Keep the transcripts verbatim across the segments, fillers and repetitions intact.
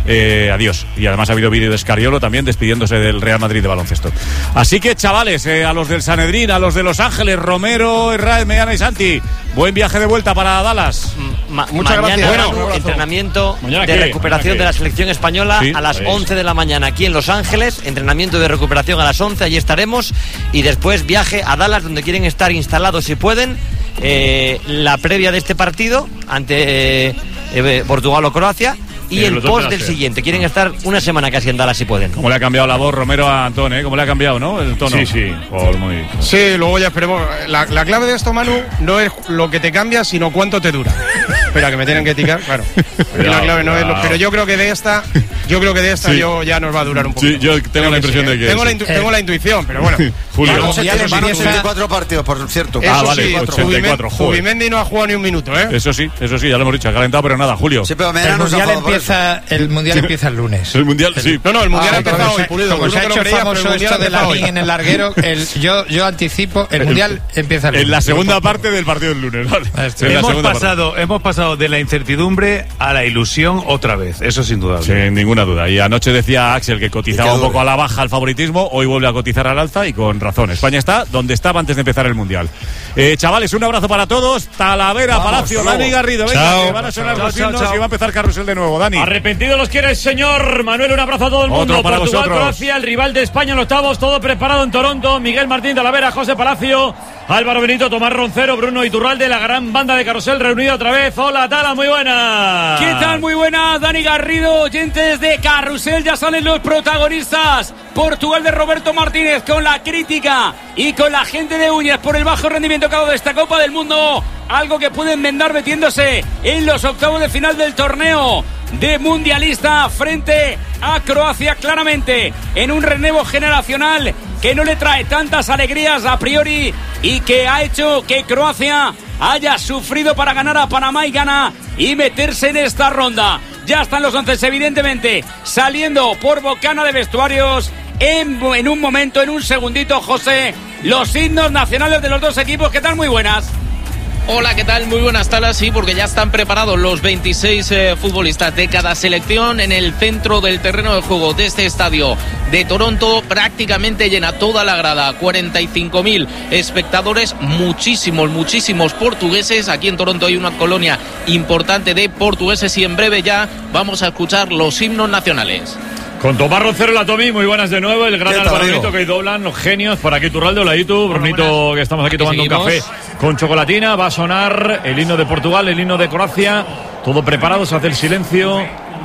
eh, adiós. Y además ha habido vídeo de Scariolo también despidiéndose del Real Madrid de baloncesto. Así que, chavales, eh, a los del Sanedrín, a los de Los Ángeles, Romero, Herrera, Meana y Santi, buen viaje de vuelta para Dallas. Ma- Muchas mañana, gracias. Bueno, entrenamiento ¿Mañana de qué? recuperación de la selección española sí, a las pues. once de la mañana aquí en Los Ángeles. Entrenamiento de recuperación a las once, allí estaremos. Y después viaje a Dallas, donde quieren estar instalados si pueden. Eh, la previa de este partido ante eh, eh, Portugal o Croacia. Y el post del siguiente. Quieren estar una semana casi en Dallas si pueden. ¿Cómo le ha cambiado la voz Romero a Antón, eh? ¿Cómo le ha cambiado, no? El tono. Sí, sí. Por muy... Sí, luego ya esperemos. La, la clave de esto, Manu, no es lo que te cambia, sino cuánto te dura. Espera, que me tienen que eticar, claro. Cuidado, la clave no cuidado. es lo, pero yo creo que de esta, yo creo que de esta sí. yo ya nos va a durar un poco. Sí, yo tengo, tengo la impresión sí, de que tengo la, intu- eh. tengo la intuición, pero bueno. Julio. Van ochenta y cuatro partidos, por cierto. Ah, vale, sí, ochenta y cuatro. Zubimendi no ha jugado ni un minuto, ¿eh? Eso sí, eso sí, ya lo hemos dicho, ha calentado, pero nada, Julio. Sí, pero el mundial empieza, el mundial empieza el lunes. El mundial, sí. No, no, el mundial ah, ha empezado hoy, Pulido. Como se ha hecho famoso esto de la línea en el larguero, el, yo, yo anticipo, el mundial empieza el lunes. En la segunda parte del partido del lunes, vale. Hemos pasado, parte. hemos pasado de la incertidumbre a la ilusión otra vez, eso sin duda. Sin ninguna duda. Y anoche decía Axel que cotizaba un poco a la baja al favoritismo, hoy vuelve a cotizar al alza y con razón. España está donde estaba antes de empezar el mundial. Eh, chavales, un abrazo para todos. Talavera, Vamos, Palacio, Dani Garrido. Venga, chao. Que van a sonar chao, los chao, himnos chao. Y va a empezar Carrusel de nuevo. Dani. Arrepentido los quiere el señor Manuel. Un abrazo a todo el mundo. Otro para Portugal, vosotros. Croacia, el rival de España en octavos, todo preparado en Toronto. Miguel Martín Talavera, José Palacio, Álvaro Benito, Tomás Roncero, Bruno Iturralde, la gran banda de Carrusel reunida otra vez. Hola, Tala, muy buenas. ¿Qué tal? Muy buenas, Dani Garrido, oyentes de Carrusel, ya salen los protagonistas. Portugal de Roberto Martínez con la crítica y con la gente de uñas por el bajo rendimiento que ha dado de esta Copa del Mundo. Algo que puede enmendar metiéndose en los octavos de final del torneo de mundialista frente a Croacia, claramente en un relevo generacional que no le trae tantas alegrías a priori y que ha hecho que Croacia haya sufrido para ganar a Panamá y gana y meterse en esta ronda. Ya están los once, evidentemente, saliendo por bocana de vestuarios en, en un momento, en un segundito, José, los himnos nacionales de los dos equipos. ¿Qué tal? Muy buenas. Hola, ¿qué tal? Muy buenas tardes, sí, porque ya están preparados los veintiséis eh, futbolistas de cada selección en el centro del terreno de juego de este estadio de Toronto. Prácticamente llena toda la grada, cuarenta y cinco mil espectadores, muchísimos, muchísimos portugueses. Aquí en Toronto hay una colonia importante de portugueses y en breve ya vamos a escuchar los himnos nacionales. Con Tomás Roncero, la Tomi, muy buenas de nuevo. El gran Álvaro Benito que ahí doblan los genios. Por aquí Turralde, hola Itu, Brunito, que estamos aquí, aquí tomando seguimos. Un café con chocolatina. Va a sonar el himno de Portugal, el himno de Croacia. Todo preparado, se hace el silencio.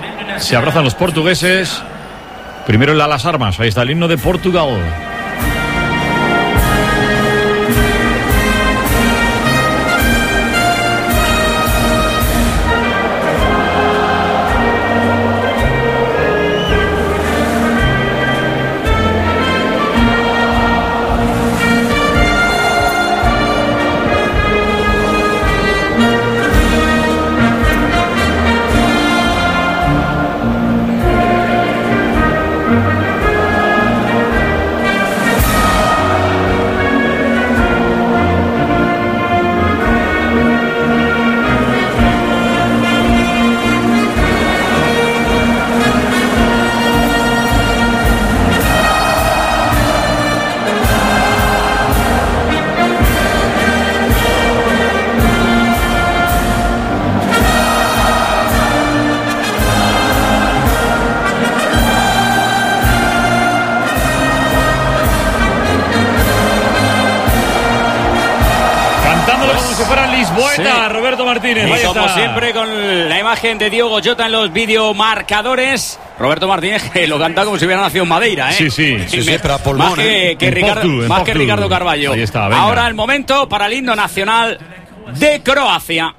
Se abrazan los portugueses. Primero el a las armas, ahí está el himno de Portugal. Lisboeta, sí. Roberto Martínez. Y como está. Siempre con la imagen de Diogo Jota en los videomarcadores. Roberto Martínez que lo canta como si hubiera nacido en Madeira, ¿eh? Sí, sí, sí, sí, pero a pulmón, más que, ¿eh? que, Ricardo, Portu, más que Ricardo Carballo. Ahí está, ahora el momento para el himno nacional de Croacia.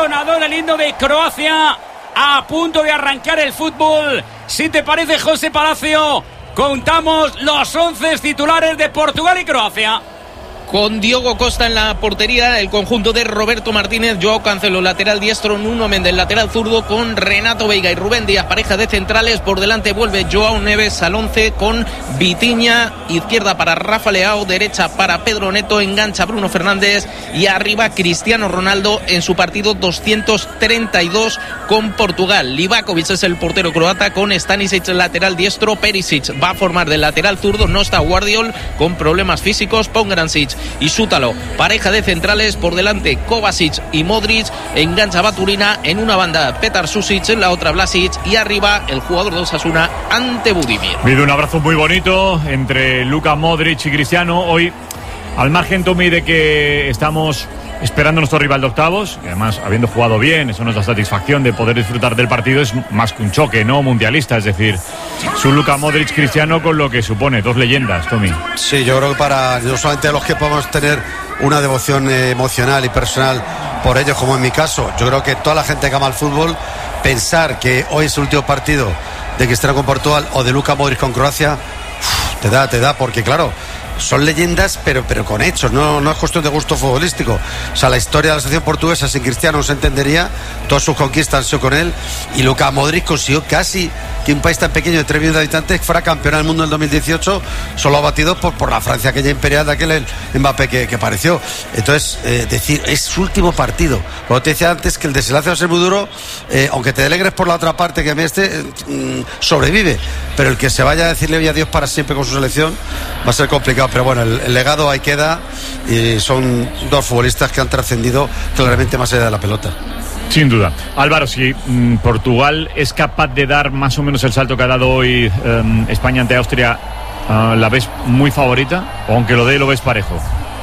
sonador el himno de Croacia. A punto de arrancar el fútbol. Si te parece, José Palacio, contamos los once titulares de Portugal y Croacia. Con Diogo Costa en la portería, el conjunto de Roberto Martínez, Joao Cancelo lateral diestro, Nuno Méndez lateral zurdo, con Renato Veiga y Rubén Díaz pareja de centrales. Por delante vuelve Joao Neves al once con Vitinha, izquierda para Rafa Leao, derecha para Pedro Neto, engancha Bruno Fernández y arriba Cristiano Ronaldo en su partido doscientos treinta y dos con Portugal. Livakovic es el portero croata con Stanisic lateral diestro, Perisic va a formar del lateral zurdo, no está Guardiol con problemas físicos, Pongrancic y Sútalo, pareja de centrales. Por delante Kovacic y Modric, engancha Baturina, en una banda Petar Susic, en la otra Vlasic y arriba el jugador de Osasuna ante Budimir. Pido un abrazo muy bonito entre Luka Modric y Cristiano. Hoy, al margen, Tommy, de que estamos esperando a nuestro rival de octavos, y además habiendo jugado bien, eso nos da satisfacción de poder disfrutar del partido, es más que un choque, ¿no? Mundialista, es decir, su Luka Modric Cristiano con lo que supone, dos leyendas, Tommy. Sí, yo creo que para no solamente los que podemos tener una devoción eh, emocional y personal por ellos, como en mi caso, yo creo que toda la gente que ama el fútbol, pensar que hoy es el último partido de Cristiano con Portugal o de Luka Modric con Croacia, uf, te da, te da, porque claro, son leyendas, pero, pero con hechos, no, no es cuestión de gusto futbolístico. O sea, la historia de la selección portuguesa sin Cristiano no se entendería, todas sus conquistas han sido con él, y Luka Modric consiguió casi que un país tan pequeño de tres millones de habitantes fuera campeón del mundo en el dos mil dieciocho, solo batido por, por la Francia aquella imperial de aquel Mbappé que, que apareció. Entonces, eh, decir, es su último partido. Como te decía antes, que el desenlace va a ser muy duro, eh, aunque te alegres por la otra parte, que a mí este eh, sobrevive, pero el que se vaya a decirle hoy adiós para siempre con su selección va a ser complicado. Pero bueno, el, el legado ahí queda, y son dos futbolistas que han trascendido claramente más allá de la pelota. Sin duda. Álvaro, si mmm, Portugal es capaz de dar más o menos el salto que ha dado hoy um, España ante Austria, uh, ¿la ves muy favorita? O aunque lo dé, lo ves parejo.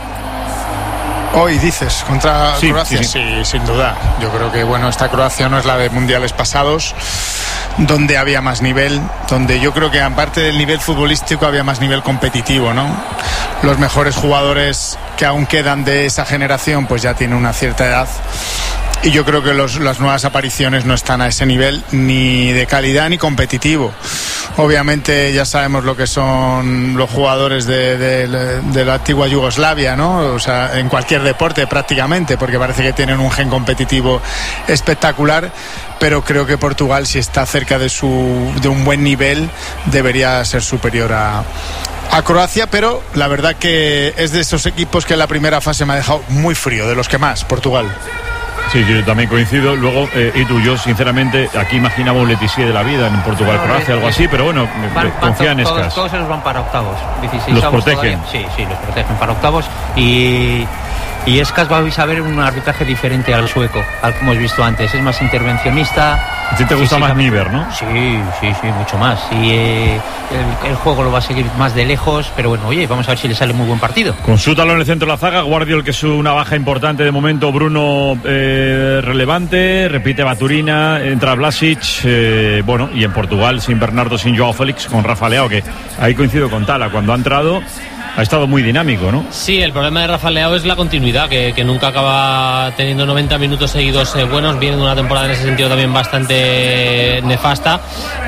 Hoy dices, contra sí, Croacia, sí, sí. sí, sin duda. Yo creo que, bueno, esta Croacia no es la de mundiales pasados, donde había más nivel, donde yo creo que aparte del nivel futbolístico había más nivel competitivo, ¿no? Los mejores jugadores que aún quedan de esa generación pues ya tienen una cierta edad, y yo creo que los, las nuevas apariciones no están a ese nivel ni de calidad ni competitivo. Obviamente ya sabemos lo que son los jugadores de, de, de la antigua Yugoslavia, ¿no? O sea, en cualquier deporte prácticamente, porque parece que tienen un gen competitivo espectacular, pero creo que Portugal, si está cerca de, su, de un buen nivel, debería ser superior a, a Croacia, pero la verdad que es de esos equipos que en la primera fase me ha dejado muy frío, de los que más, Portugal. Sí, yo también coincido. Luego, eh, y tú, yo sinceramente aquí imaginaba un Letizier de la vida en Portugal, Croacia, algo así, pero bueno, van, confía en todos, Escas. Todos se los van para octavos. ¿Los protegen? Todavía. Sí, sí, los protegen para octavos. Y, y Escas va a ver un arbitraje diferente al sueco, al que hemos visto antes. Es más intervencionista. ¿A ti te gusta más Niver, no? Sí, sí, sí, mucho más. Y eh, el, el juego lo va a seguir más de lejos, pero bueno, oye, vamos a ver si le sale muy buen partido. Con Sútalo en el centro de la zaga, Guardiol, que es una baja importante de momento, Bruno eh, relevante, repite Baturina, entra Vlasic, eh, bueno, y en Portugal sin Bernardo, sin Joao Félix, con Rafa Leao, que ahí coincido con Tala, cuando ha entrado ha estado muy dinámico, ¿no? Sí, el problema de Rafa Leao es la continuidad, que, que nunca acaba teniendo noventa minutos seguidos eh, buenos. Viene de una temporada en ese sentido también bastante nefasta,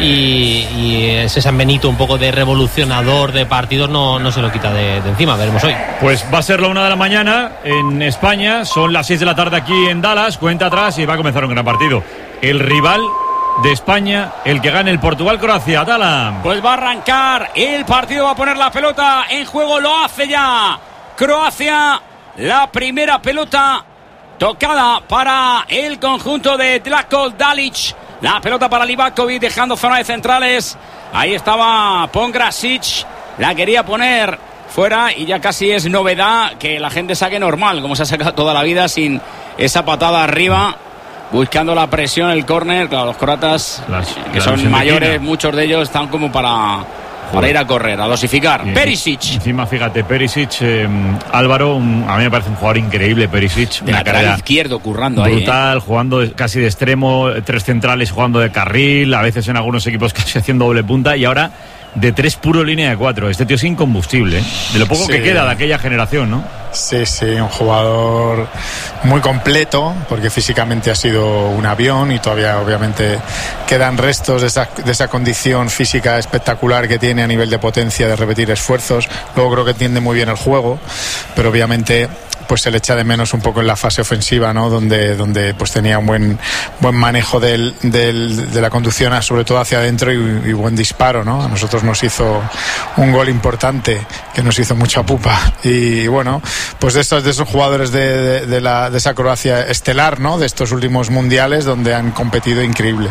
y, y ese San Benito un poco de revolucionador de partidos no, no se lo quita de, de encima. Veremos hoy. Pues va a ser la una de la mañana en España, son las seis de la tarde aquí en Dallas, cuenta atrás y va a comenzar un gran partido. El rival de España, el que gane el Portugal-Croacia. Tala. Pues va a arrancar el partido, va a poner la pelota en juego, lo hace ya Croacia. La primera pelota tocada para el conjunto de Zlatko Dalic. La pelota para Livakovic, dejando zona de centrales. Ahí estaba Pongracic, la quería poner fuera, y ya casi es novedad que la gente saque normal, como se ha sacado toda la vida, sin esa patada arriba. Buscando la presión, el córner. Claro, los croatas, Las, que son mayores, muchos de ellos están como para, para ir a correr, a dosificar. Y Perisic. Encima, fíjate, Perisic, eh, Álvaro, un, a mí me parece un jugador increíble, Perisic. De lateral izquierdo, currando brutal, ahí. Brutal, eh. jugando de, casi de extremo, tres centrales jugando de carril, a veces en algunos equipos casi haciendo doble punta, y ahora de tres puro línea de cuatro. Este tío es incombustible, ¿eh? De lo poco sí. que queda de aquella generación, ¿no? Sí, sí, un jugador muy completo, porque físicamente ha sido un avión y todavía obviamente quedan restos de esa, de esa condición física espectacular que tiene a nivel de potencia, de repetir esfuerzos. Luego creo que entiende muy bien el juego, pero obviamente pues se le echa de menos un poco en la fase ofensiva, ¿no? Donde, donde pues tenía un buen, buen manejo del, del, de la conducción, sobre todo hacia adentro, y, y buen disparo, ¿no? A nosotros nos hizo un gol importante que nos hizo mucha pupa. Y bueno, pues de esos, de esos jugadores de, de, de, la, de esa Croacia estelar, ¿no? De estos últimos mundiales donde han competido increíble.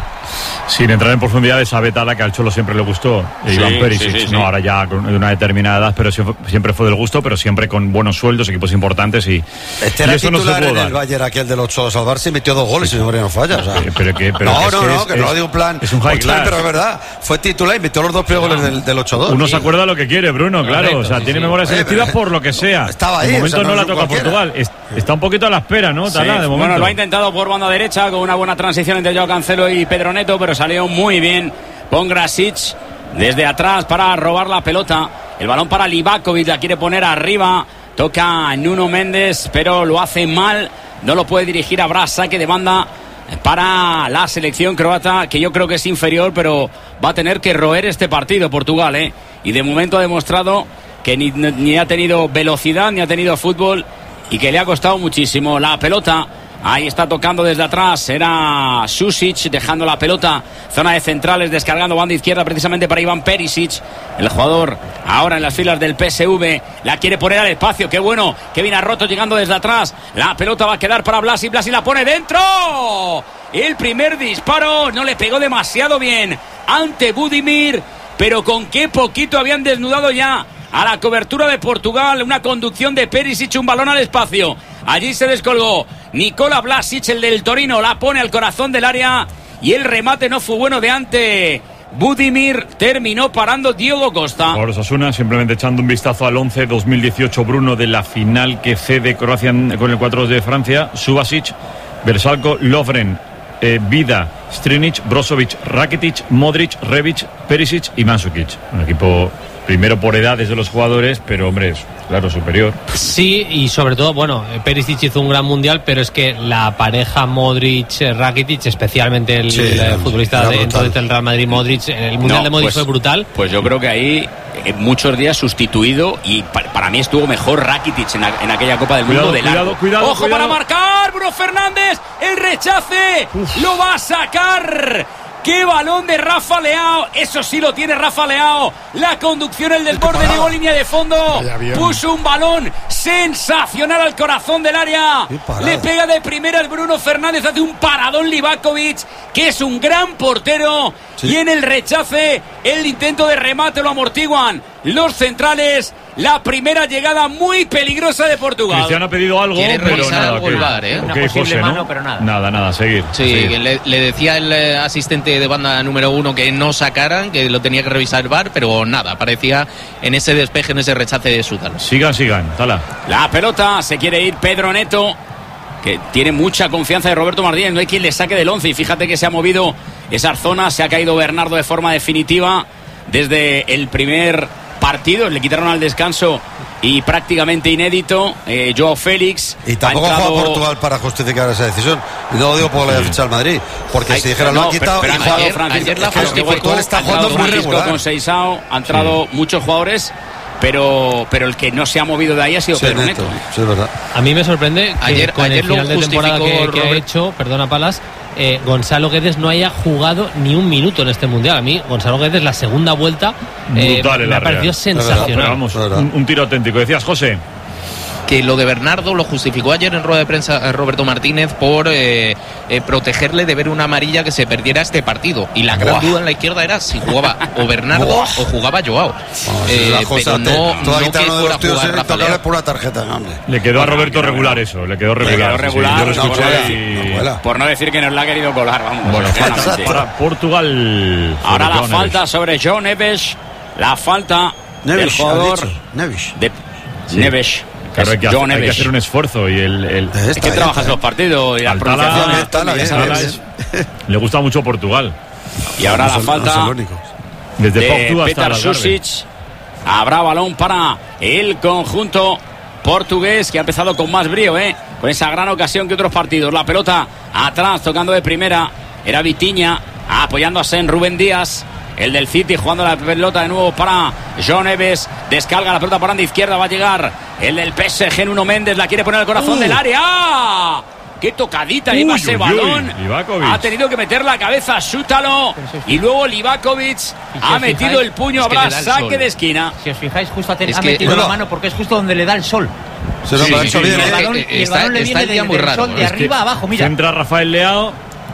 Sin entrar en profundidades, a Betala, que al Cholo siempre le gustó, sí, Iván Perisic, sí, sí, sí. No, ahora ya con una determinada edad, pero siempre fue del gusto, pero siempre con buenos sueldos, equipos importantes, y, este y era eso no se titular puede en dar. el Bayern, aquel del ocho salvarse, y metió dos goles, si no no falla, o sea. pero, pero que, pero no, que es no, que no, es, que no lo digo en plan, es un high class. Pero es verdad, fue titular y metió los dos primeros goles del, del ocho dos. Uno se acuerda lo que quiere, Bruno, claro, Correcto, o sea, sí, tiene sí. memoria selectiva Oye, por lo que sea. Estaba ahí, de momento o sea, no, no la toca cualquiera. Portugal, es, está un poquito a la espera, ¿no? Sí. Tala, de momento. Bueno, lo ha intentado por banda derecha con una buena transición entre Joao Cancelo y Pedro Neto, pero salió muy bien Pongrasic desde atrás para robar la pelota. El balón para Livakovic, la quiere poner arriba. Toca Nuno Méndez, pero lo hace mal. No lo puede dirigir a Bras, saque de banda para la selección croata, que yo creo que es inferior, pero va a tener que roer este partido Portugal, ¿eh? Y de momento ha demostrado que ni, ni ha tenido velocidad, ni ha tenido fútbol, y que le ha costado muchísimo. La pelota, ahí está tocando desde atrás, era Susic, dejando la pelota, zona de centrales, descargando banda izquierda precisamente para Iván Perisic, el jugador ahora en las filas del P S V, la quiere poner al espacio, qué bueno, Kevin Arroto llegando desde atrás, la pelota va a quedar para Blasi, Blasi la pone dentro, el primer disparo no le pegó demasiado bien ante Budimir, pero con qué poquito habían desnudado ya a la cobertura de Portugal, una conducción de Perisic, un balón al espacio, allí se descolgó Nikola Vlasic, el del Torino, la pone al corazón del área y el remate no fue bueno de ante Budimir, terminó parando Diogo Costa. Por Osasuna, simplemente echando un vistazo al once dos mil dieciocho, Bruno, de la final que cede Croacia con el cuatro dos de Francia: Subasic, Bersalko, Lovren, eh, Vida, Strinic, Brozovic, Rakitic, Modric, Rebic, Perisic y Mandzukic. Un equipo primero por edades de los jugadores, pero hombre, es claro, superior. Sí, y sobre todo, bueno, Perisic hizo un gran mundial, pero es que la pareja Modric-Rakitic, especialmente el, Sí, el futbolista era de, brutal. entonces del Real Madrid-Modric, el mundial No, de Modric pues, fue brutal. Pues yo creo que ahí en muchos días sustituido, y para, para mí estuvo mejor Rakitic en, la, en aquella Copa del Cuidado, Mundo de largo. cuidado, cuidado, Ojo cuidado. para marcar, Bruno Fernández, el rechace, Uf. Lo va a sacar. ¡Qué balón de Rafa Leao! Eso sí lo tiene Rafa Leao. La conducción, el del borde, llegó línea de fondo. Puso un balón sensacional al corazón del área. Le pega de primera el Bruno Fernández. Hace un paradón Livakovic, que es un gran portero. Sí. Y en el rechace, el intento de remate lo amortiguan los centrales. La primera llegada muy peligrosa de Portugal. Cristiano ha pedido algo, pero nada. Algo el VAR, ¿eh? Una Okay, posible José, mano, ¿no? pero nada. Nada, nada, seguir. Sí, seguir. que le, le decía el eh, asistente de banda número uno que no sacaran, que lo tenía que revisar el VAR, pero nada, aparecía en ese despeje, en ese rechace de Sutalo. Sigan, sigan, tala. La pelota, se quiere ir Pedro Neto, que tiene mucha confianza de Roberto Martínez, no hay quien le saque del once, y fíjate que se ha movido esas zonas, se ha caído Bernardo de forma definitiva desde el primer partido, le quitaron al descanso y prácticamente inédito, eh, Joao Félix. Y tampoco ha entrado... jugado Portugal para justificar esa decisión. Y no lo digo por la sí. ficha al Madrid, porque Ay, si dijera no, lo ha quitado. pero, pero y ayer, Francisco, ayer la es que justificó, Portugal está jugando muy Francisco regular. con Seisao, ha entrado sí. muchos jugadores, pero, pero el que no se ha movido de ahí ha sido sí, Pedro Neto. Neto. Sí, es verdad. A mí me sorprende que ayer, con ayer el final de temporada que, que ha hecho, perdona Palas, eh, Gonzalo Guedes no haya jugado ni un minuto en este mundial. A mí, Gonzalo Guedes, la segunda vuelta eh, me ha parecido sensacional. Pero vamos, un, un tiro auténtico. Decías, José. Que lo de Bernardo lo justificó ayer en rueda de prensa Roberto Martínez por eh, eh, protegerle de ver una amarilla que se perdiera este partido. Y la gran Buah. duda en la izquierda era si jugaba o Bernardo Buah. o jugaba Joao. Bueno, eh, la cosa pero no, no no que fuera a jugar Rafa Leao. Por una tarjeta, hombre. Le quedó a Roberto regular eso, le quedó regular. Le quedó regular, sí, yo lo escuché no, y... no, por no decir que nos la ha querido colar, vamos. Bueno, falta para Portugal. Ahora la Joao falta Neves. sobre Joao Neves, la falta Neves, del jugador Neves. de sí. Neves. Claro, hay que, hacer, hay que hacer un esfuerzo y el, el es que trabajas los partidos y las pronunciaciones. Le gusta mucho Portugal. Y ahora la falta desde de Portugal hasta Petar Susic. Habrá balón para el conjunto portugués, que ha empezado con más brío, ¿eh? Con esa gran ocasión que otros partidos. La pelota atrás, tocando de primera, era Vitinha, apoyando a Sen, Rubén Díaz, el del City, jugando la pelota de nuevo para John Neves, descarga la pelota por banda izquierda, va a llegar el del P S G, Nuno Méndez, la quiere poner al corazón uh. del área. ¡Ah! ¡Qué tocadita uy, lleva ese uy, balón! Uy, ha tenido que meter la cabeza a Sútalo y luego Livakovic si ha metido fijáis, el puño, habrá saque de esquina. Si os fijáis, justo ha, es ha que, metido bueno, la mano porque es justo donde le da el sol. Se lo sí, sí, sí, bien, sí, el balón, eh, y el está, balón le está viene el día de, muy del raro. sol de es arriba a abajo, mira. Entra Rafael Leao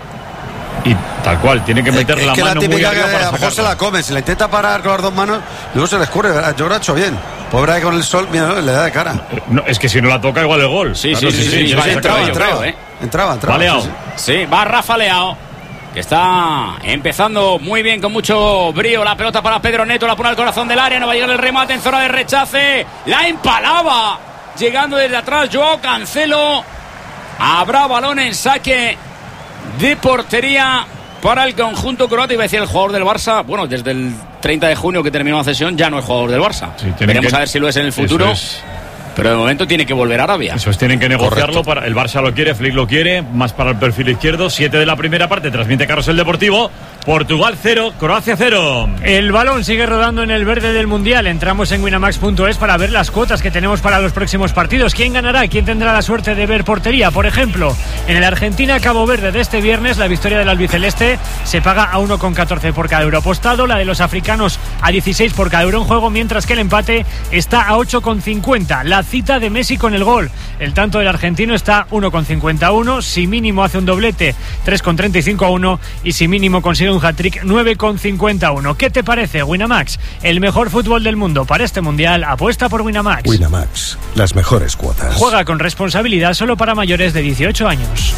y tal cual, tiene que meter es la que mano la muy típica arriba que para a lo mejor se la come, si la intenta parar con las dos manos, luego se le escurre. Yo creo que ha hecho bien. Pobre que con el sol, mira, le da de cara. No, es que si no la toca, igual el gol. Sí, claro, sí, sí, sí, sí, sí, sí, entraba, entraba, creo, ¿eh? entraba, entraba. Va Leao. Sí, sí. sí, va Rafa Leao, que está empezando muy bien, con mucho brío. La pelota para Pedro Neto, la pone al corazón del área, no va a llegar el remate en zona de rechace. La empalaba, llegando desde atrás Joao Cancelo. Habrá balón en saque de portería para el conjunto croata. Iba a decir el jugador del Barça, bueno, desde el treinta de junio que terminó la cesión ya no es jugador del Barça. Sí, veremos que... a ver si lo es en el futuro. Pero de momento tiene que volver a Arabia. Eso es, tienen que negociarlo. Para, el Barça lo quiere, Flick lo quiere, más para el perfil izquierdo. Siete de la primera parte, transmite Carrusel Deportivo. Portugal cero, Croacia cero. El balón sigue rodando en el verde del Mundial. Entramos en winamax punto es para ver las cuotas que tenemos para los próximos partidos. ¿Quién ganará? ¿Quién tendrá la suerte de ver portería? Por ejemplo, en el Argentina-Cabo Verde de este viernes, la victoria del albiceleste se paga a uno coma catorce por cada euro apostado, la de los africanos a dieciséis por cada euro en juego, mientras que el empate está a ocho coma cincuenta. La cita de Messi con el gol, el tanto del argentino está uno coma cincuenta y uno, si mínimo hace un doblete tres coma treinta y cinco a uno y si mínimo consigue un hat-trick nueve coma cincuenta y uno. ¿Qué te parece? Winamax, el mejor fútbol del mundo para este mundial, apuesta por Winamax. Winamax, las mejores cuotas. Juega con responsabilidad, solo para mayores de dieciocho años.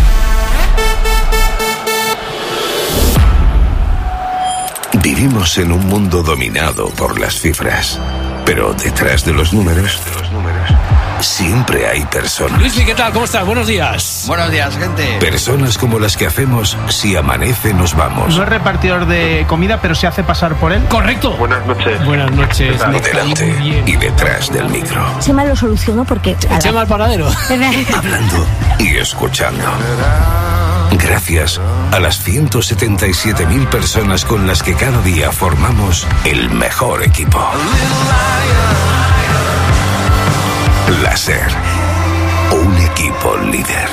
Vivimos en un mundo dominado por las cifras, pero detrás de los números, de los números siempre hay personas. Luis, ¿qué tal? ¿Cómo estás? Buenos días. Buenos días, gente. Personas como las que hacemos Si Amanece Nos Vamos. No es repartidor de comida, pero se hace pasar por él. Correcto. Buenas noches. Buenas noches. Delante y detrás del micro. Se me lo solucionó porque... Llama al paradero. Hablando y escuchando. Gracias a las ciento setenta y siete mil personas con las que cada día formamos el mejor equipo. Láser, un equipo líder.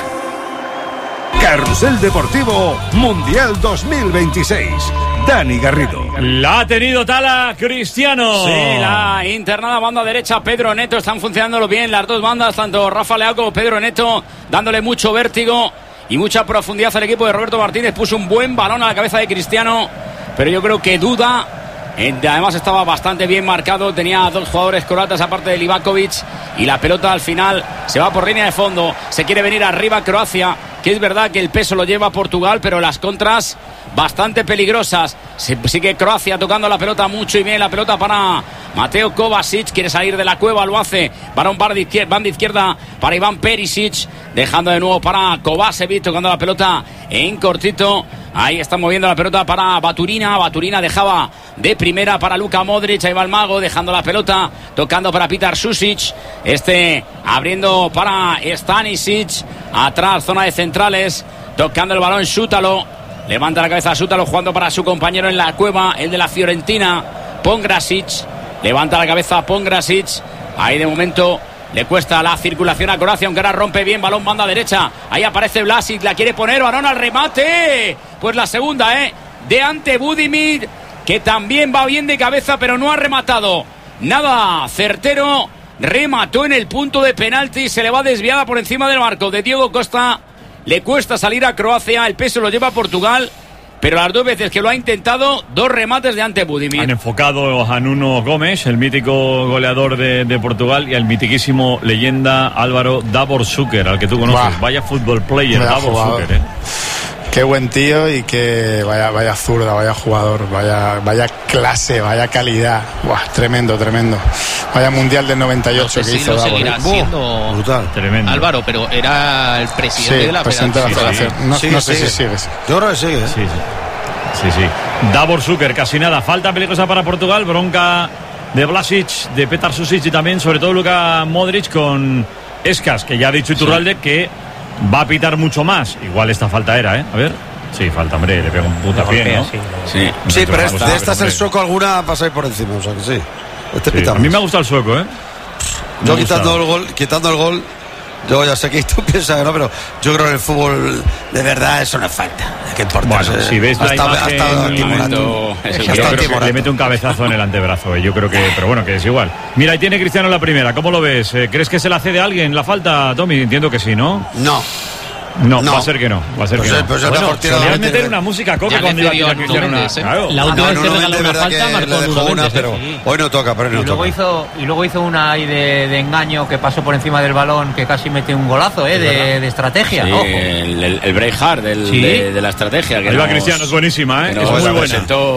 Carrusel Deportivo Mundial dos mil veintiséis. Dani Garrido. La ha tenido Tala Cristiano. Sí, la internada banda derecha Pedro Neto. Están funcionándolo bien las dos bandas, tanto Rafa Leao como Pedro Neto, dándole mucho vértigo y mucha profundidad al equipo de Roberto Martínez. Puso un buen balón a la cabeza de Cristiano, pero yo creo que duda. Además estaba bastante bien marcado, tenía dos jugadores croatas aparte de Livakovic, y la pelota al final se va por línea de fondo. Se quiere venir arriba Croacia, que es verdad que el peso lo lleva Portugal, pero las contras bastante peligrosas. Sigue Croacia tocando la pelota mucho y bien, la pelota para Mateo Kovacic, quiere salir de la cueva, lo hace para un bar de izquierda, banda izquierda para Iván Perisic, dejando de nuevo para Kovacevic, tocando la pelota en cortito. Ahí está moviendo la pelota para Baturina. Baturina dejaba de primera para Luka Modric. Ahí va el mago dejando la pelota, tocando para Petar Susic. Este abriendo para Stanisic. Atrás, zona de centrales, tocando el balón Sútalo. Levanta la cabeza Sútalo, jugando para su compañero en la cueva, el de la Fiorentina, Pongrasic. Levanta la cabeza Pongrasic. Ahí de momento le cuesta la circulación a Croacia, aunque ahora rompe bien, balón banda derecha. Ahí aparece Vlasic, la quiere poner, balón al remate. Pues la segunda, ¿eh? De Ante Budimir, que también va bien de cabeza, pero no ha rematado. Nada certero, remató en el punto de penalti, se le va desviada por encima del marco de Diego Costa. Le cuesta salir a Croacia, el peso lo lleva a Portugal, pero las dos veces que lo ha intentado, dos remates de Ante Budimir. Han enfocado a Nuno Gomes, el mítico goleador de, de Portugal, y al mitiquísimo leyenda Álvaro Davor Šuker, al que tú conoces. Bah, vaya fútbol player, Davor Šuker, ¿eh? Qué buen tío y qué vaya, vaya zurda, vaya jugador, vaya, vaya clase, vaya calidad. Buah, tremendo, tremendo. Vaya mundial del noventa y ocho no sé que si hizo lo Davor. seguirá siendo brutal, tremendo. Álvaro, pero era el presidente sí, de la presidente federación. de la federación. No, sigue, no sé sigue. si sigue. Yo creo que sigue. Sí, sí. Sí, sí. Davor Šuker, casi nada. Falta peligrosa para Portugal, bronca de Vlasic, de Petar Susic y también sobre todo Luka Modric con Escas, que ya ha dicho Iturralde sí. que va a pitar mucho más. Igual esta falta era, ¿eh? A ver. Sí, falta, hombre, le pega un puta pie, ¿no? Sí, sí, sí pero esta, de estas el sueco alguna pasa ahí por encima, o sea que sí. Este sí, a mí me ha gustado el sueco, ¿eh? Me yo quitando el gol, quitando el gol, yo ya sé que tú piensas que no, pero yo creo que en el fútbol de verdad eso no es falta. ¿Qué importa? Bueno, es, si ves la hasta, imagen, hasta momento, yo creo que le mete un cabezazo en el antebrazo, eh. yo creo que, pero bueno, que es igual. Mira, ahí tiene Cristiano la primera, ¿cómo lo ves? ¿Crees que se la cede a alguien la falta, Tommy? Entiendo que sí, ¿no? No. No, no, va a ser que no, va a ser pues que es, no. Pues bueno, solía meter una música coca cuando iba a tirar Cristiano una... Claro. La última vez que regaló una falta marcó Nuno Mendes, pero sí. Hoy no toca, pero hoy no y luego toca. Hizo, y luego hizo una ahí de, de engaño que pasó por encima del balón que casi mete un golazo, ¿eh? De, de estrategia. Sí, Ojo. El, el, el Braveheart del, ¿Sí? de, de la estrategia. Que ahí va nos, Cristiano, es buenísima, ¿eh? Es muy buena.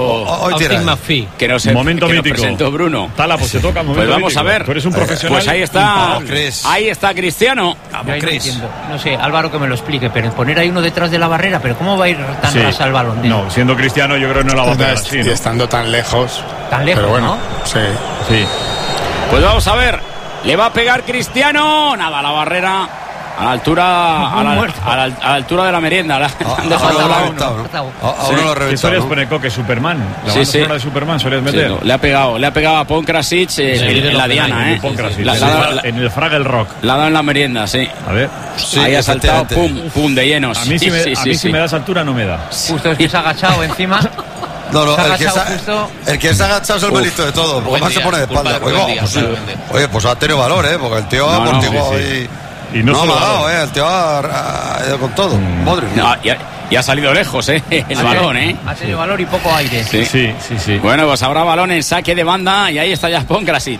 Austin McPhee. Que nos, momento que mítico. Nos presentó Bruno. Tala, pues se toca, momento Pues vamos mítico. a ver. Tú eres un profesional. Pues ahí está. Ahí está Cristiano. Vamos, no, entiendo. No sé, Álvaro que me lo explique, pero poner ahí uno detrás de la barrera, pero ¿cómo va a ir tan sí. rasa el balón? No, siendo Cristiano yo creo que no la va a pegar así, ¿no? Y estando tan lejos. Tan lejos, pero bueno, ¿no? Sí. Sí. Pues vamos a ver. Le va a pegar Cristiano. Nada, la barrera a la altura a la, a la, a la altura de la merienda. La, ah, han dejado a uno, ¿no? A uno lo ¿Qué sueles poner, Coque? Superman. La sí, banda sí. sonora de Superman sueles meter. Sí, no, le ha pegado, le ha pegado a Ponkrasic eh, sí, en, en la diana, ¿eh? Ponkrasic, la, sí, la, la, en el Fraggle Rock. La ha dado en la merienda, sí. A ver. Sí, ahí ha saltado, pum, pum, de llenos. A mí si me, sí, a sí, mí sí. si me das altura no me da. Justo es que se ha agachado encima. No, no, se el que, se ha, justo... el que se ha agachado es el bonito de todo, porque más se pone de espalda. Oye, día, pues, sí. Oye, pues ha tenido valor, ¿eh? Porque el tío ha amortiguado ahí. Y no, no lo ha dado, ¿eh? El tío ha, ha ido con todo. Mm. Madre mía. No, y, ha, y ha salido lejos, ¿eh? El ha balón, tenido, ¿eh? Ha tenido valor y poco aire. Sí, sí, sí. sí. Bueno, pues habrá balón en saque de banda y ahí está ya Ponkrasic.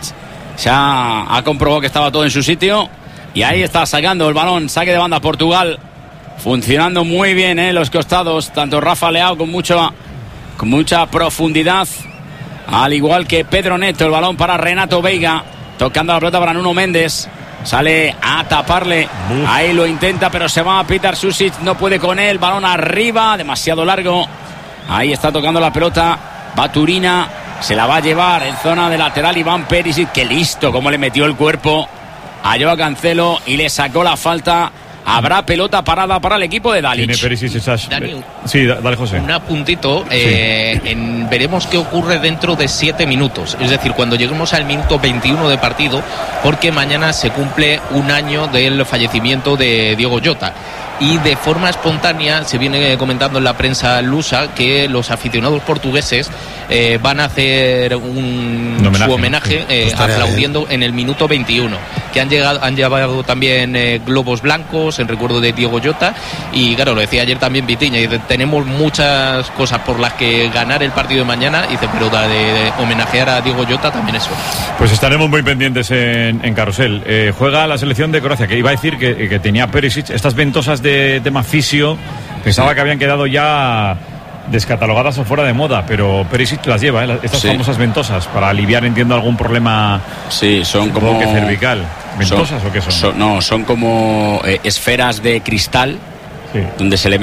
Ya ha comprobado que estaba todo en su sitio y ahí está sacando el balón, saque de banda Portugal. Funcionando muy bien, ¿eh? Los costados, tanto Rafa Leao con mucho... con mucha profundidad, al igual que Pedro Neto. El balón para Renato Veiga, tocando la pelota para Nuno Mendes, sale a taparle. Uf. Ahí lo intenta, pero se va a Petar Susic, no puede con él. Balón arriba, demasiado largo. Ahí está tocando la pelota Baturina, se la va a llevar en zona de lateral Iván Perisic. Que listo como le metió el cuerpo a Joao Cancelo y le sacó la falta. Habrá pelota parada para el equipo de Dalic. Tiene Perisic esas... Dani, sí, dale, José. Un apuntito. Eh, sí. en, veremos qué ocurre dentro de siete minutos. Es decir, cuando lleguemos al minuto veintiuno de partido, porque mañana se cumple un año del fallecimiento de Diogo Jota. Y de forma espontánea se viene comentando en la prensa lusa que los aficionados portugueses eh, van a hacer un, un homenaje, su homenaje eh, aplaudiendo en el minuto veintiuno, que han llegado han llevado también eh, globos blancos en recuerdo de Diogo Jota. Y claro, lo decía ayer también Vitiña, y tenemos muchas cosas por las que ganar el partido de mañana, y dice, pero de, de homenajear a Diogo Jota también eso. Pues estaremos muy pendientes en, en Carrusel. Eh, juega la selección de Croacia, que iba a decir que, que tenía Perisic estas ventosas de tema fisio, pensaba sí. que habían quedado ya descatalogadas o fuera de moda, pero Perisic las lleva, ¿eh? Estas sí. famosas ventosas para aliviar, entiendo, algún problema. Sí, son como que cervical. ¿Ventosas son, o qué son? son? No, son como eh, esferas de cristal. Sí. Donde se le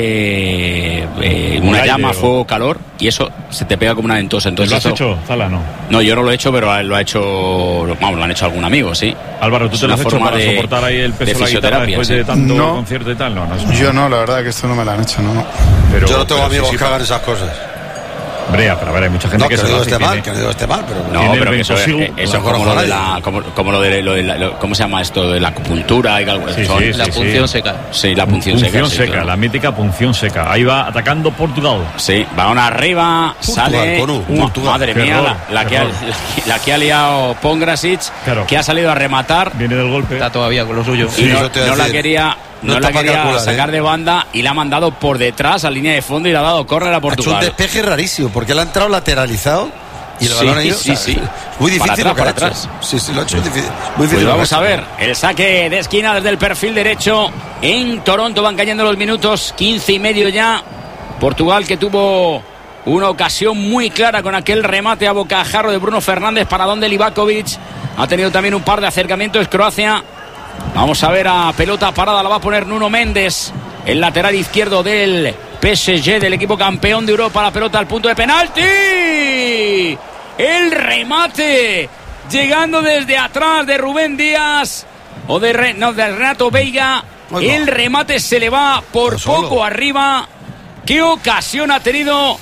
mete eh, una llama, o... fuego, calor, y eso se te pega como una ventosa. Entonces ¿Lo has eso... hecho, Zala, no? No, yo no lo he hecho, pero lo ha hecho, vamos, lo han hecho algún amigo, sí. Álvaro, ¿tú es te lo has hecho para de, soportar ahí el peso de la guitarra después sí. de tanto no. concierto y tal? No, no, no. Yo no, la verdad que esto no me lo han hecho, no, no. Pero, yo no tengo amigos sí, sí, que hagan esas cosas. Brea, pero a ver, hay mucha gente no, que, que se no lo esté hace. mal, que no digo esté mal, pero no, pero que eso, es, eso es como lo de la, como, como lo de, lo de la, lo, ¿cómo se llama esto? De la acupuntura y algo. Sí, son, sí, la sí, punción sí. seca. Sí, la punción, punción seca. seca, sí, claro. La mítica punción seca. Ahí va atacando Portugal. Sí, balón arriba, Portugal, sale. con un, Portugal. Madre Qué mía, error, la, la, que ha, la, la que ha liado Pongrasic, claro. que ha salido a rematar. Viene del golpe. Está todavía con lo suyo. Y sí, no, no la quería. No, no la quería calcular, sacar eh. de banda y la ha mandado por detrás a línea de fondo y le ha dado córner a Portugal. Ha hecho un despeje rarísimo porque le ha entrado lateralizado y el sí, balón ha ido. Sí, o sea, sí. Muy difícil para atrás, lo que para ha hecho. atrás. Sí, sí, lo ha hecho sí. difícil. Muy difícil. Pues vamos a ver el saque de esquina desde el perfil derecho en Toronto. Van cayendo los minutos, quince y medio ya. Portugal, que tuvo una ocasión muy clara con aquel remate a bocajarro de Bruno Fernández para donde Livakovic. Ha tenido también un par de acercamientos Croacia. Vamos a ver a pelota parada, la va a poner Nuno Mendes, el lateral izquierdo del P S G, del equipo campeón de Europa. La pelota al punto de penalti. el remate llegando desde atrás de Rubén Díaz o de, Re, no, de Renato Veiga. El remate se le va por poco arriba. ¿Qué ocasión ha tenido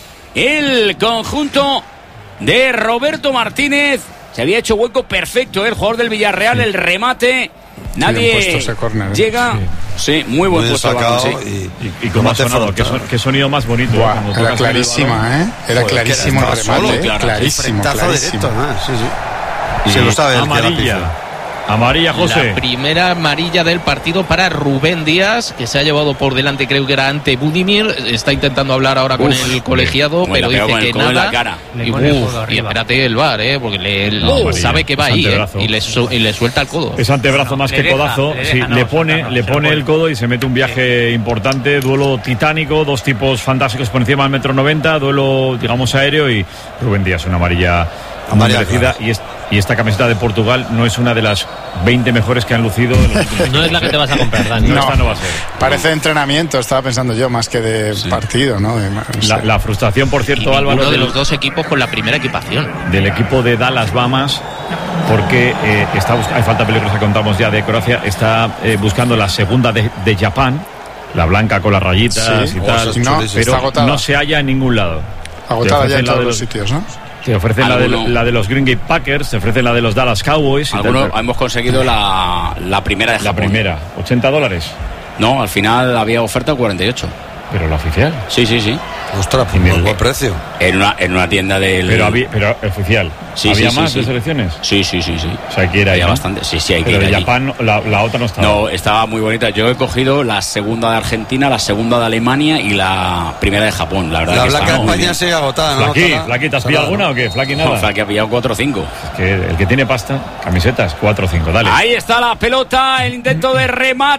el conjunto de Roberto Martínez? Se había hecho hueco perfecto el jugador del Villarreal, sí. El remate. Nadie corner, llega. Sí. sí, muy buen muy puesto sacado balón, sí. Y, y, y cómo ha sonado, qué, son, qué sonido más bonito. Buah, era clarísima, ¿eh? Era Joder, clarísimo el remate. Solo, ¿eh? Claro. Clarísimo, clarísimo. Directo, ¿eh? Sí, sí. Se lo sabe. Amarilla. Amarilla, José. La primera amarilla del partido para Rubén Díaz, que se ha llevado por delante, creo que era ante Budimir. Está intentando hablar ahora Uf, con el colegiado, pero dice que nada. Cara. Y, uf, y espérate el V A R, ¿eh? Porque le, no, sabe que va ahí, ¿eh? y, le su, y le suelta el codo. Es antebrazo no, más que deja, codazo. Le, deja, sí, no, le pone, no, le pone el codo y se mete un viaje importante. Duelo titánico, dos tipos fantásticos por encima del metro noventa. Duelo, digamos, aéreo. Y Rubén Díaz, una amarilla muy merecida. Y, es, y esta camiseta de Portugal no es una de las veinte mejores que han lucido en los últimos No es la que te vas a comprar, Dani. No, no, esta no va a ser. Parece de entrenamiento, estaba pensando yo, más que de sí. partido, ¿no? De, no la, la frustración, por cierto, y Álvaro. Uno de los dos equipos con la primera equipación. Del equipo de Dallas Bahamas, porque eh, está bus- hay falta peligrosa, contamos ya, de Croacia. Está eh, buscando la segunda de, de Japón, la blanca con las rayitas sí. y tal. No, pero no se halla en ningún lado. Agotada ya en todos los sitios, ¿no? Se ofrece la de, la de los Green Gate Packers, se ofrece la de los Dallas Cowboys. Algunos hemos conseguido la, la primera de Japón. La primera, ochenta dólares. No, al final había oferta cuarenta y ocho. ¿Pero la oficial? Sí, sí, sí. Ostras, pues muy buen precio. En una, en una tienda del... Pero, había, pero oficial. Sí, ¿Había sí, más sí, de sí. selecciones? Sí, sí, sí, sí. O sea, hay que ir ahí, había ¿no? bastante. Sí, sí, hay que pero ir de allí. Japón, la, la otra no estaba. No, estaba muy bonita. Yo he cogido la segunda de Argentina, la segunda de Alemania y la primera de Japón. La verdad la que blanca de España sigue agotada, ¿no? Flaqui, Flaqui, ¿te has pillado alguna o qué? Flaqui, nada. No, Flaqui ha pillado cuatro o cinco. Es que el que tiene pasta, camisetas, cuatro o cinco, dale. Ahí está la pelota, el intento de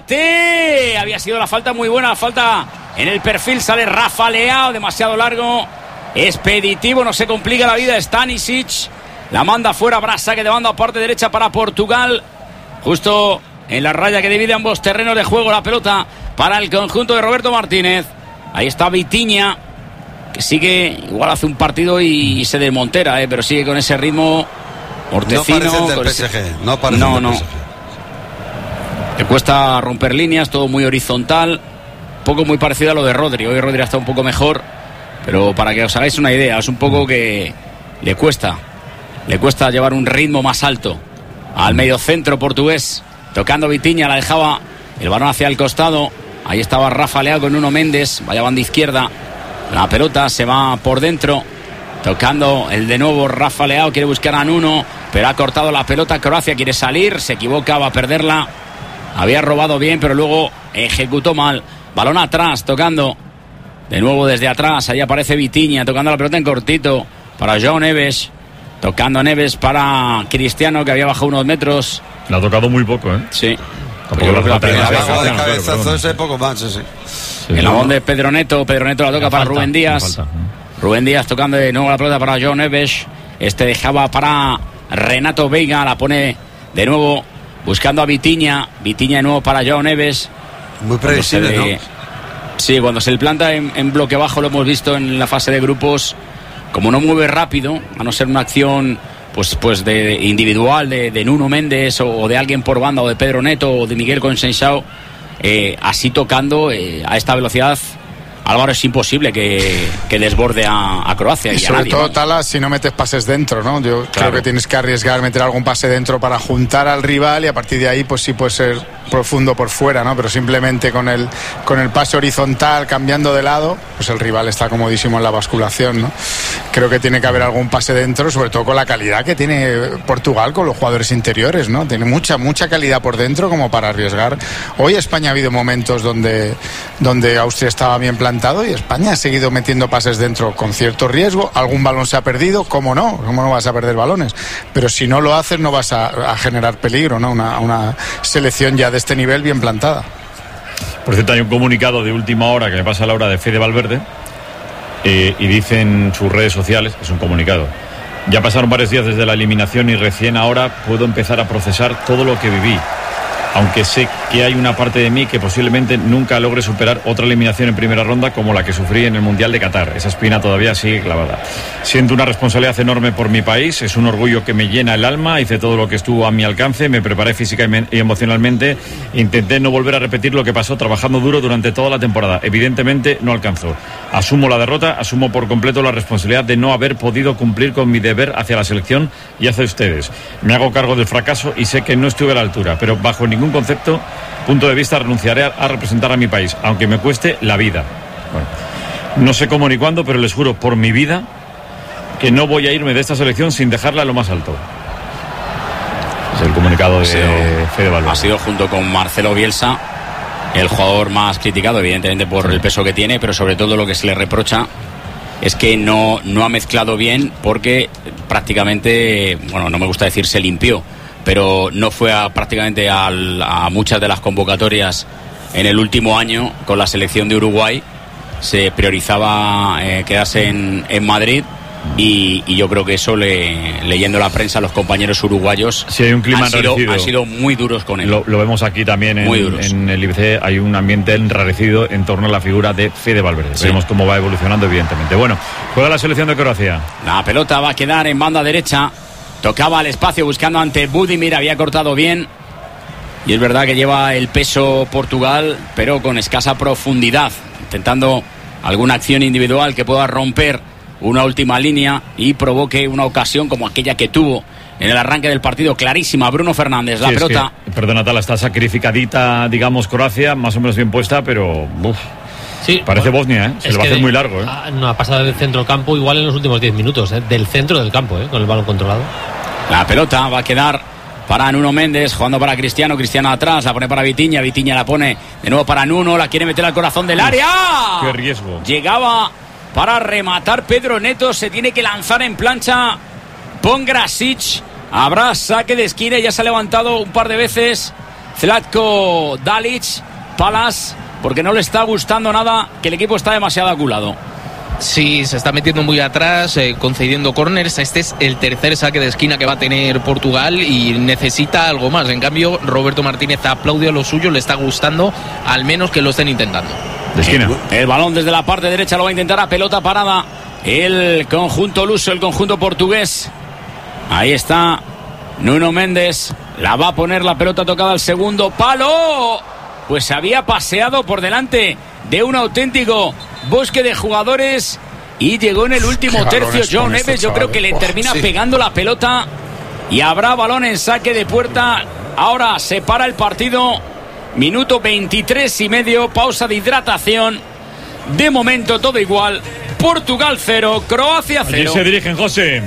remate. Había sido la falta muy buena, la falta en el perfil, sale Rafa Leao, demasiado largo. Expeditivo, no se complica la vida. Stanisic la manda fuera, habrá saque de banda, parte derecha para Portugal. Justo en la raya que divide ambos terrenos de juego, la pelota para el conjunto de Roberto Martínez. Ahí está Vitinha, que sigue, igual hace un partido y se desmontera, ¿eh? Pero sigue con ese ritmo mortecino. No parece del P S G, ese... no parece no, del no. P S G. Le cuesta romper líneas, todo muy horizontal, poco muy parecido a lo de Rodri. Hoy Rodri está un poco mejor, pero para que os hagáis una idea, es un poco que le cuesta, le cuesta llevar un ritmo más alto al mediocentro portugués. Tocando Vitinha, la dejaba el balón hacia el costado. Ahí estaba Rafa Leao con Nuno Méndez, vaya banda izquierda. La pelota se va por dentro, tocando el de nuevo Rafa Leao, quiere buscar a Nuno, pero ha cortado la pelota. Croacia quiere salir, se equivoca, va a perderla. Había robado bien, pero luego ejecutó mal. Balón atrás, tocando de nuevo desde atrás. Ahí aparece Vitinha, tocando la pelota en cortito para João Neves. Tocando Neves para Cristiano, que había bajado unos metros. Le ha tocado muy poco, ¿eh? Sí. Tampoco la, la primera vez de cabezazo ese poco más, sí, sí. sí el labón de Pedro Neto. Pedro Neto la toca para falta, Rubén Díaz. Rubén Díaz tocando de nuevo la pelota para João Neves. Este dejaba para Renato Veiga. La pone de nuevo buscando a Vitinha. Vitinha de nuevo para João Neves. Muy previsible, le... ¿no? Sí, cuando se le planta en, en bloque bajo, lo hemos visto en la fase de grupos. Como no mueve rápido, a no ser una acción pues, pues de, de individual de, de Nuno Méndez o, o de alguien por banda o de Pedro Neto o de Miguel Conceição, eh, así tocando eh, a esta velocidad, Álvaro, es imposible que, que desborde a, a Croacia. Y, y sobre a nadie, todo, ¿no? Talas, si no metes pases dentro, ¿no? Yo claro. creo que tienes que arriesgar meter algún pase dentro para juntar al rival y a partir de ahí, pues sí puede ser profundo por fuera, ¿no? Pero simplemente con el, con el pase horizontal, cambiando de lado, pues el rival está comodísimo en la basculación, ¿no? Creo que tiene que haber algún pase dentro, sobre todo con la calidad que tiene Portugal con los jugadores interiores, ¿no? Tiene mucha, mucha calidad por dentro como para arriesgar. Hoy España ha habido momentos donde, donde Austria estaba bien plantado y España ha seguido metiendo pases dentro con cierto riesgo. Algún balón se ha perdido, ¿cómo no? ¿Cómo no vas a perder balones? Pero si no lo haces no vas a, a generar peligro, ¿no? Una, una selección ya de este nivel bien plantada. Por cierto, hay un comunicado de última hora que me pasa a la hora de Fede Valverde eh, y dicen en sus redes sociales, es un comunicado: ya pasaron varios días desde la eliminación y recién ahora puedo empezar a procesar todo lo que viví. aunque sé que hay una parte de mí que posiblemente nunca logre superar otra eliminación en primera ronda como la que sufrí en el Mundial de Qatar. Esa espina todavía sigue clavada. Siento una responsabilidad enorme por mi país, es un orgullo que me llena el alma, hice todo lo que estuvo a mi alcance, me preparé física y emocionalmente, intenté no volver a repetir lo que pasó trabajando duro durante toda la temporada. Evidentemente no alcanzó. Asumo la derrota, asumo por completo la responsabilidad de no haber podido cumplir con mi deber hacia la selección y hacia ustedes. Me hago cargo del fracaso y sé que no estuve a la altura, pero bajo ningún concepto, punto de vista, renunciaré a, a representar a mi país, aunque me cueste la vida. Bueno, no sé cómo ni cuándo, pero les juro por mi vida que no voy a irme de esta selección sin dejarla a lo más alto. Es el comunicado de Fede Valverde. Ha sido, junto con Marcelo Bielsa, el jugador más criticado, evidentemente por el peso que tiene, pero sobre todo lo que se le reprocha es que no, no ha mezclado bien, porque prácticamente, bueno, no me gusta decir se limpió, pero no fue a, prácticamente al, a muchas de las convocatorias en el último año con la selección de Uruguay. Se priorizaba eh, quedarse en, en Madrid y, y yo creo que eso, le, leyendo la prensa, los compañeros uruguayos sí, hay un clima han, sido, han sido muy duros con él. Lo, lo vemos aquí también en, en el I B C, hay un ambiente enrarecido en torno a la figura de Fede Valverde. Sí. Veremos cómo va evolucionando, evidentemente. Bueno, juega la selección de Croacia. La pelota va a quedar en banda derecha. Tocaba al espacio buscando ante Budimir, había cortado bien. Y es verdad que lleva el peso Portugal, pero con escasa profundidad, intentando alguna acción individual que pueda romper una última línea y provoque una ocasión como aquella que tuvo en el arranque del partido, clarísima. Bruno Fernández, la sí, pelota. Es que, perdona, Tala, está sacrificadita, digamos, Croacia, más o menos bien puesta, pero uf, sí, parece bueno, Bosnia, ¿eh? Se le va a hacer de, muy largo, ¿eh? No ha pasado del centro del campo igual en los últimos diez minutos, ¿eh? Del centro del campo, ¿eh? Con el balón controlado. La pelota va a quedar para Nuno Méndez, jugando para Cristiano, Cristiano atrás, la pone para Vitinha, Vitinha la pone de nuevo para Nuno, la quiere meter al corazón del área. ¡Qué riesgo! Llegaba para rematar Pedro Neto, se tiene que lanzar en plancha Pongrasic, habrá saque de esquina, ya se ha levantado un par de veces Zlatko Dalic, Palas, porque no le está gustando nada, que el equipo está demasiado aculado. Sí, se está metiendo muy atrás, eh, concediendo córners. Este es el tercer saque de esquina que va a tener Portugal y necesita algo más. En cambio, Roberto Martínez aplaude a lo suyo, le está gustando, al menos que lo estén intentando. De esquina. El, el balón desde la parte derecha lo va a intentar a pelota parada el conjunto luso, el conjunto portugués. Ahí está Nuno Méndez, la va a poner la pelota tocada al segundo palo. Pues se había paseado por delante de un auténtico bosque de jugadores y llegó en el último tercio John Neves. Yo creo que le termina pegando la pelota y habrá balón en saque de puerta. Ahora se para el partido, minuto veintitrés y medio, pausa de hidratación. De momento todo igual, Portugal cero, Croacia cero. Allí se dirigen, José.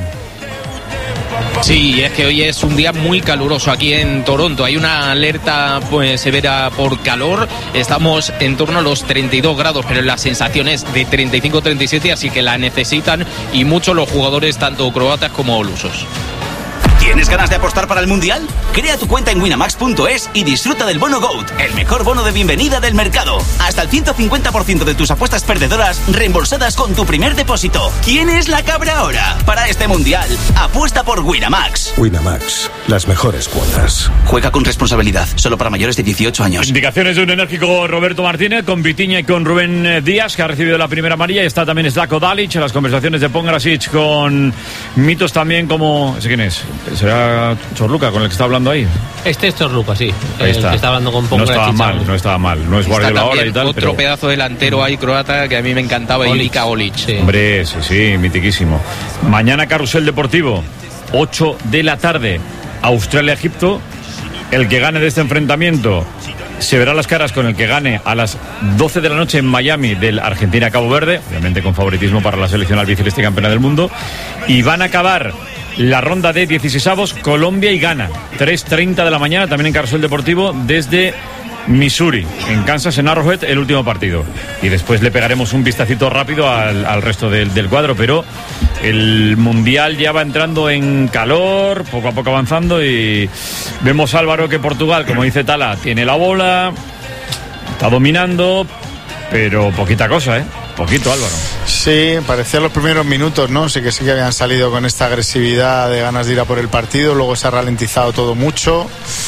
Sí, es que hoy es un día muy caluroso aquí en Toronto. Hay una alerta pues severa por calor. Estamos en torno a los treinta y dos grados, pero la sensación es de treinta y cinco treinta y siete, así que la necesitan y mucho los jugadores, tanto croatas como lusos. ¿Tienes ganas de apostar para el Mundial? Crea tu cuenta en winamax punto es y disfruta del bono GOAT, el mejor bono de bienvenida del mercado. Hasta el ciento cincuenta por ciento de tus apuestas perdedoras reembolsadas con tu primer depósito. ¿Quién es la cabra ahora? Para este Mundial, apuesta por Winamax. Winamax, las mejores cuotas. Juega con responsabilidad, solo para mayores de dieciocho años. Indicaciones de un enérgico Roberto Martínez con Vitinha y con Rubén Díaz, que ha recibido la primera amarilla, y está también Zlatko Dalic. En las conversaciones de Pongrasic con mitos también como... ¿Ese quién es? ¿Será Chorluca con el que está hablando ahí? Este es Chorluca, sí. Ahí está. El que está hablando con Pongrasic. No estaba mal, no estaba mal. No es Guardiola ahora y tal, otro pero... pedazo delantero ahí croata que a mí me encantaba, Ivica Olic. Sí. Hombre, sí, sí, mitiquísimo. Mañana Carrusel Deportivo, ocho de la tarde, Australia-Egipto. El que gane de este enfrentamiento se verá las caras con el que gane a las doce de la noche en Miami del Argentina-Cabo Verde, obviamente con favoritismo para la selección albiceleste campeona del mundo. Y van a acabar la ronda de dieciseisavos Colombia y Ghana, tres treinta de la mañana, también en Carrusel Deportivo, desde Missouri, en Kansas, en Arrowhead, el último partido. Y después le pegaremos un vistacito rápido al, al resto del, del cuadro, pero el Mundial ya va entrando en calor, poco a poco avanzando, y vemos, Álvaro, que Portugal, como dice Tala, tiene la bola, está dominando, pero poquita cosa, ¿eh? Poquito, Álvaro. Sí, parecía los primeros minutos, ¿no? Sí que sí que habían salido con esta agresividad de ganas de ir a por el partido, luego se ha ralentizado todo mucho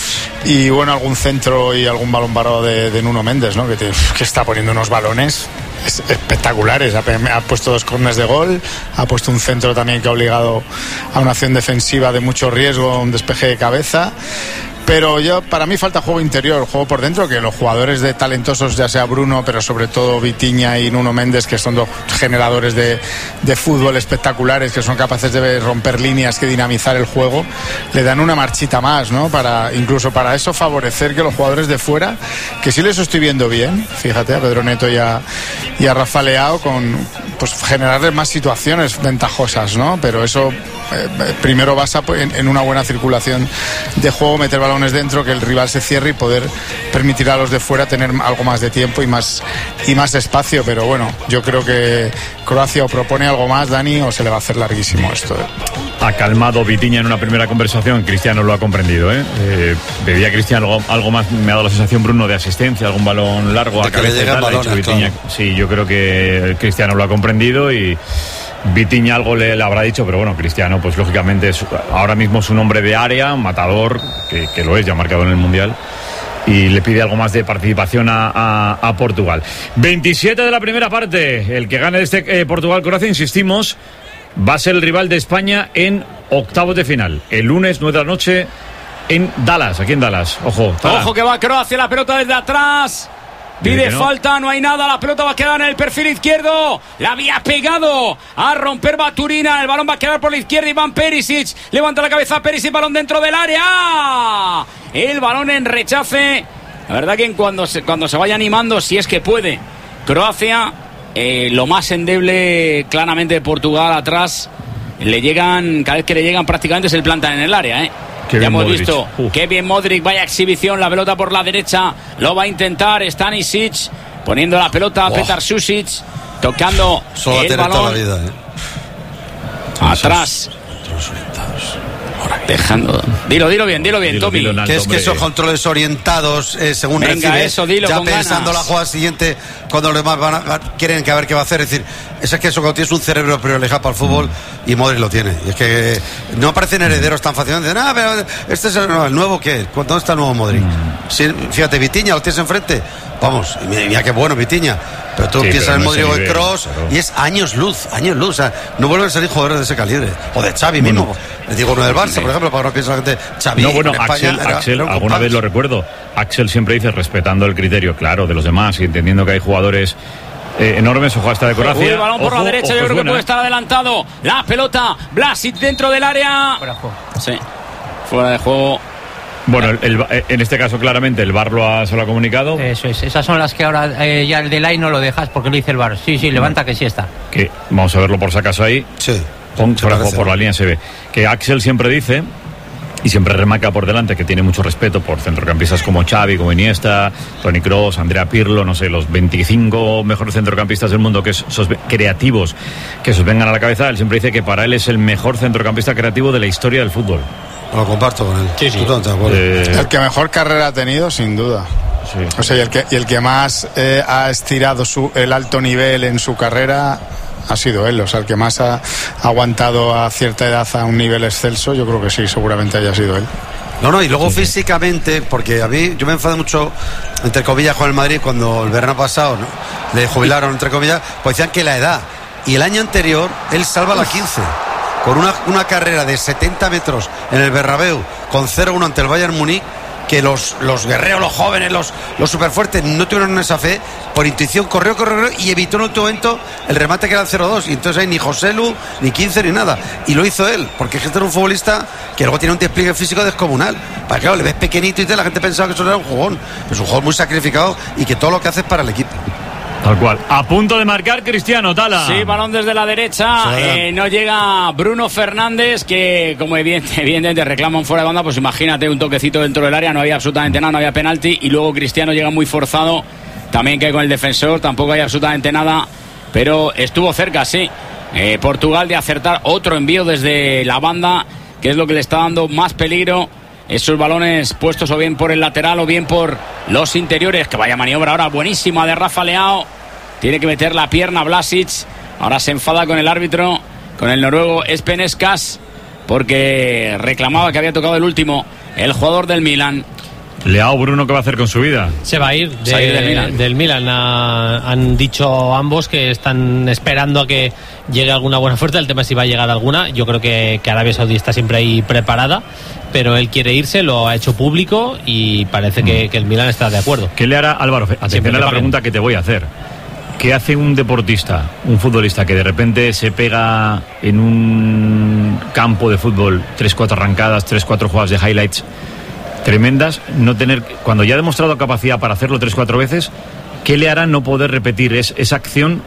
y bueno, algún centro y algún balón parado de, de Nuno Méndez, ¿no? que, te, que está poniendo unos balones espectaculares. Ha, ha puesto dos corners de gol, ha puesto un centro también que ha obligado a una acción defensiva de mucho riesgo, un despeje de cabeza. Pero yo, para mí falta juego interior, juego por dentro, que los jugadores de talentosos, ya sea Bruno, pero sobre todo Vitinha y Nuno Méndez, que son dos generadores de, de fútbol espectaculares, que son capaces de romper líneas, que dinamizar el juego, le dan una marchita más, ¿no? Para, incluso para eso favorecer que los jugadores de fuera, que sí les estoy viendo bien, fíjate, a Pedro Neto y a, y a Rafa Leao, con, pues generarles más situaciones ventajosas, ¿no? Pero eso eh, primero basa en, en una buena circulación de juego, meter balones dentro, que el rival se cierre y poder permitir a los de fuera tener algo más de tiempo y más y más espacio. Pero bueno, yo creo que Croacia o propone algo más, Dani, o se le va a hacer larguísimo esto, ¿eh? Ha calmado Vitinha en una primera conversación, Cristiano lo ha comprendido, ¿eh? eh pedía Cristiano algo, algo más, me ha dado la sensación, Bruno, de asistencia, algún balón largo a cabeza y tal, balones, Vitinha, claro. Sí, yo creo que Cristiano lo ha comprendido y Vitinha algo le, le habrá dicho, pero bueno, Cristiano, pues lógicamente es, ahora mismo es un hombre de área, matador, que, que lo es, ya marcado en el Mundial, y le pide algo más de participación a, a, a Portugal. veintisiete de la primera parte, el que gane de este eh, Portugal-Croacia, insistimos, va a ser el rival de España en octavos de final, el lunes, nueve de la noche, en Dallas, aquí en Dallas. Ojo, Tala. Ojo que va Croacia, la pelota desde atrás. Pide no. falta, no hay nada, la pelota va a quedar en el perfil izquierdo. La había pegado a romper Baturina. El balón va a quedar por la izquierda. Iván Perisic levanta la cabeza, Perisic, balón dentro del área. El balón en rechace. La verdad que cuando se, cuando se vaya animando, si es que puede, Croacia, eh, lo más endeble claramente de Portugal atrás, le llegan, cada vez que le llegan prácticamente se le plantan en el área, ¿eh? Qué ya hemos Modric. visto Uf. Qué bien Modric, vaya exhibición, la pelota por la derecha, lo va a intentar Stanisic, poniendo la pelota a wow. Petar Susic, tocando Solo el balón toda la vida, ¿eh? atrás, dejando, dilo, dilo bien, dilo bien, dilo, Tommy. Dilo, que es que esos controles orientados, eh, según Venga, recibe, eso, dilo, ya con pensando ganas. la jugada siguiente, cuando los demás van a, van, quieren que a ver qué va a hacer. Es decir, eso es que eso cuando tienes un cerebro privilegiado para el fútbol, y Modric lo tiene. Y es que no aparecen herederos tan fácilmente. Dicen, ah, pero este es el, no, el nuevo, ¿qué? ¿Dónde está el nuevo Modric? Sí, fíjate, Vitinha, lo tienes enfrente. Vamos, y mira, mira qué bueno Vitinha. Pero tú sí, piensas en no Modric o en Kroos, pero... y es años luz, años luz. O sea, no vuelven a salir jugadores de ese calibre. O de Xavi bueno, mismo. Les digo uno del Barça, sí. por ejemplo, para que no piense la gente. Xavi, no, bueno, en España Axel, era, Axel era alguna vez lo recuerdo. Axel siempre dice, respetando el criterio, claro, de los demás y entendiendo que hay jugadores eh, enormes. Ojo, hasta de Croacia. Uy, el balón por ojo, la derecha, ojo, yo creo buena. que puede estar adelantado. La pelota, Vlasic dentro del área. Fuera de juego. Sí, fuera de juego. Bueno, el, el, en este caso claramente el V A R lo ha, se lo ha comunicado. Eso es, esas son las que ahora eh, ya el delay no lo dejas porque lo dice el V A R. Sí, sí, levanta que sí está. Que vamos a verlo por si acaso ahí. Sí. Pon, por, por la línea se ve. Que Axel siempre dice, y siempre remarca por delante, que tiene mucho respeto por centrocampistas como Xavi, como Iniesta, Toni Kroos, Andrea Pirlo, no sé, los veinticinco mejores centrocampistas del mundo, que es, esos creativos, que se os vengan a la cabeza. Él siempre dice que para él es el mejor centrocampista creativo de la historia del fútbol. Lo comparto con él. Sí, sí. Eh... El que mejor carrera ha tenido, sin duda. Sí. O sea, y el que, y el que más eh, ha estirado su, el alto nivel en su carrera ha sido él. O sea, el que más ha aguantado a cierta edad a un nivel excelso, yo creo que sí, seguramente haya sido él. No, no, y luego sí, físicamente, porque a mí, yo me enfadé mucho, entre comillas, con el Madrid cuando el verano pasado, ¿no?, le jubilaron, entre comillas, pues decían que la edad. Y el año anterior, él salva la quince. Con una, una carrera de setenta metros en el Bernabéu, con cero uno ante el Bayern Múnich, que los, los guerreros, los jóvenes, los, los superfuertes no tuvieron esa fe, por intuición corrió, corrió, corrió y evitó en el último momento el remate que era el cero dos, y entonces ahí ni Joselu, ni quince, ni nada, y lo hizo él, porque este era un futbolista que luego tiene un despliegue físico descomunal, para que claro, le ves pequeñito y tal, la gente pensaba que eso era un jugón, es un jugador muy sacrificado y que todo lo que hace es para el equipo. Tal cual. A punto de marcar Cristiano, Tala. Sí, balón desde la derecha. Eh, no llega Bruno Fernández, que como evidente, evidentemente reclama un fuera de banda, pues imagínate un toquecito dentro del área, no había absolutamente nada, no había penalti, y luego Cristiano llega muy forzado, también cae con el defensor, tampoco hay absolutamente nada, pero estuvo cerca, sí. Eh, Portugal de acertar otro envío desde la banda, que es lo que le está dando más peligro. Esos balones puestos o bien por el lateral o bien por los interiores. Que vaya maniobra ahora buenísima de Rafa Leao. Tiene que meter la pierna Vlasic. Ahora se enfada con el árbitro, con el noruego Espeneskas, porque reclamaba que había tocado el último el jugador del Milan. Leao, Bruno, ¿qué va a hacer con su vida? Se va a ir, de, Se va a ir del Milan. Del Milan. Ha, han dicho ambos que están esperando a que llegue alguna buena oferta. El tema es si va a llegar alguna. Yo creo que, que Arabia Saudí está siempre ahí preparada, pero él quiere irse, lo ha hecho público y parece que, que el Milan está de acuerdo. ¿Qué le hará Álvaro? Atención a la pregunta que te voy a hacer. ¿Qué hace un deportista, un futbolista que de repente se pega en un campo de fútbol tres, cuatro arrancadas, tres, cuatro jugadas de highlights tremendas, no tener, cuando ya ha demostrado capacidad para hacerlo tres, cuatro veces, ¿qué le hará no poder repetir es, esa acción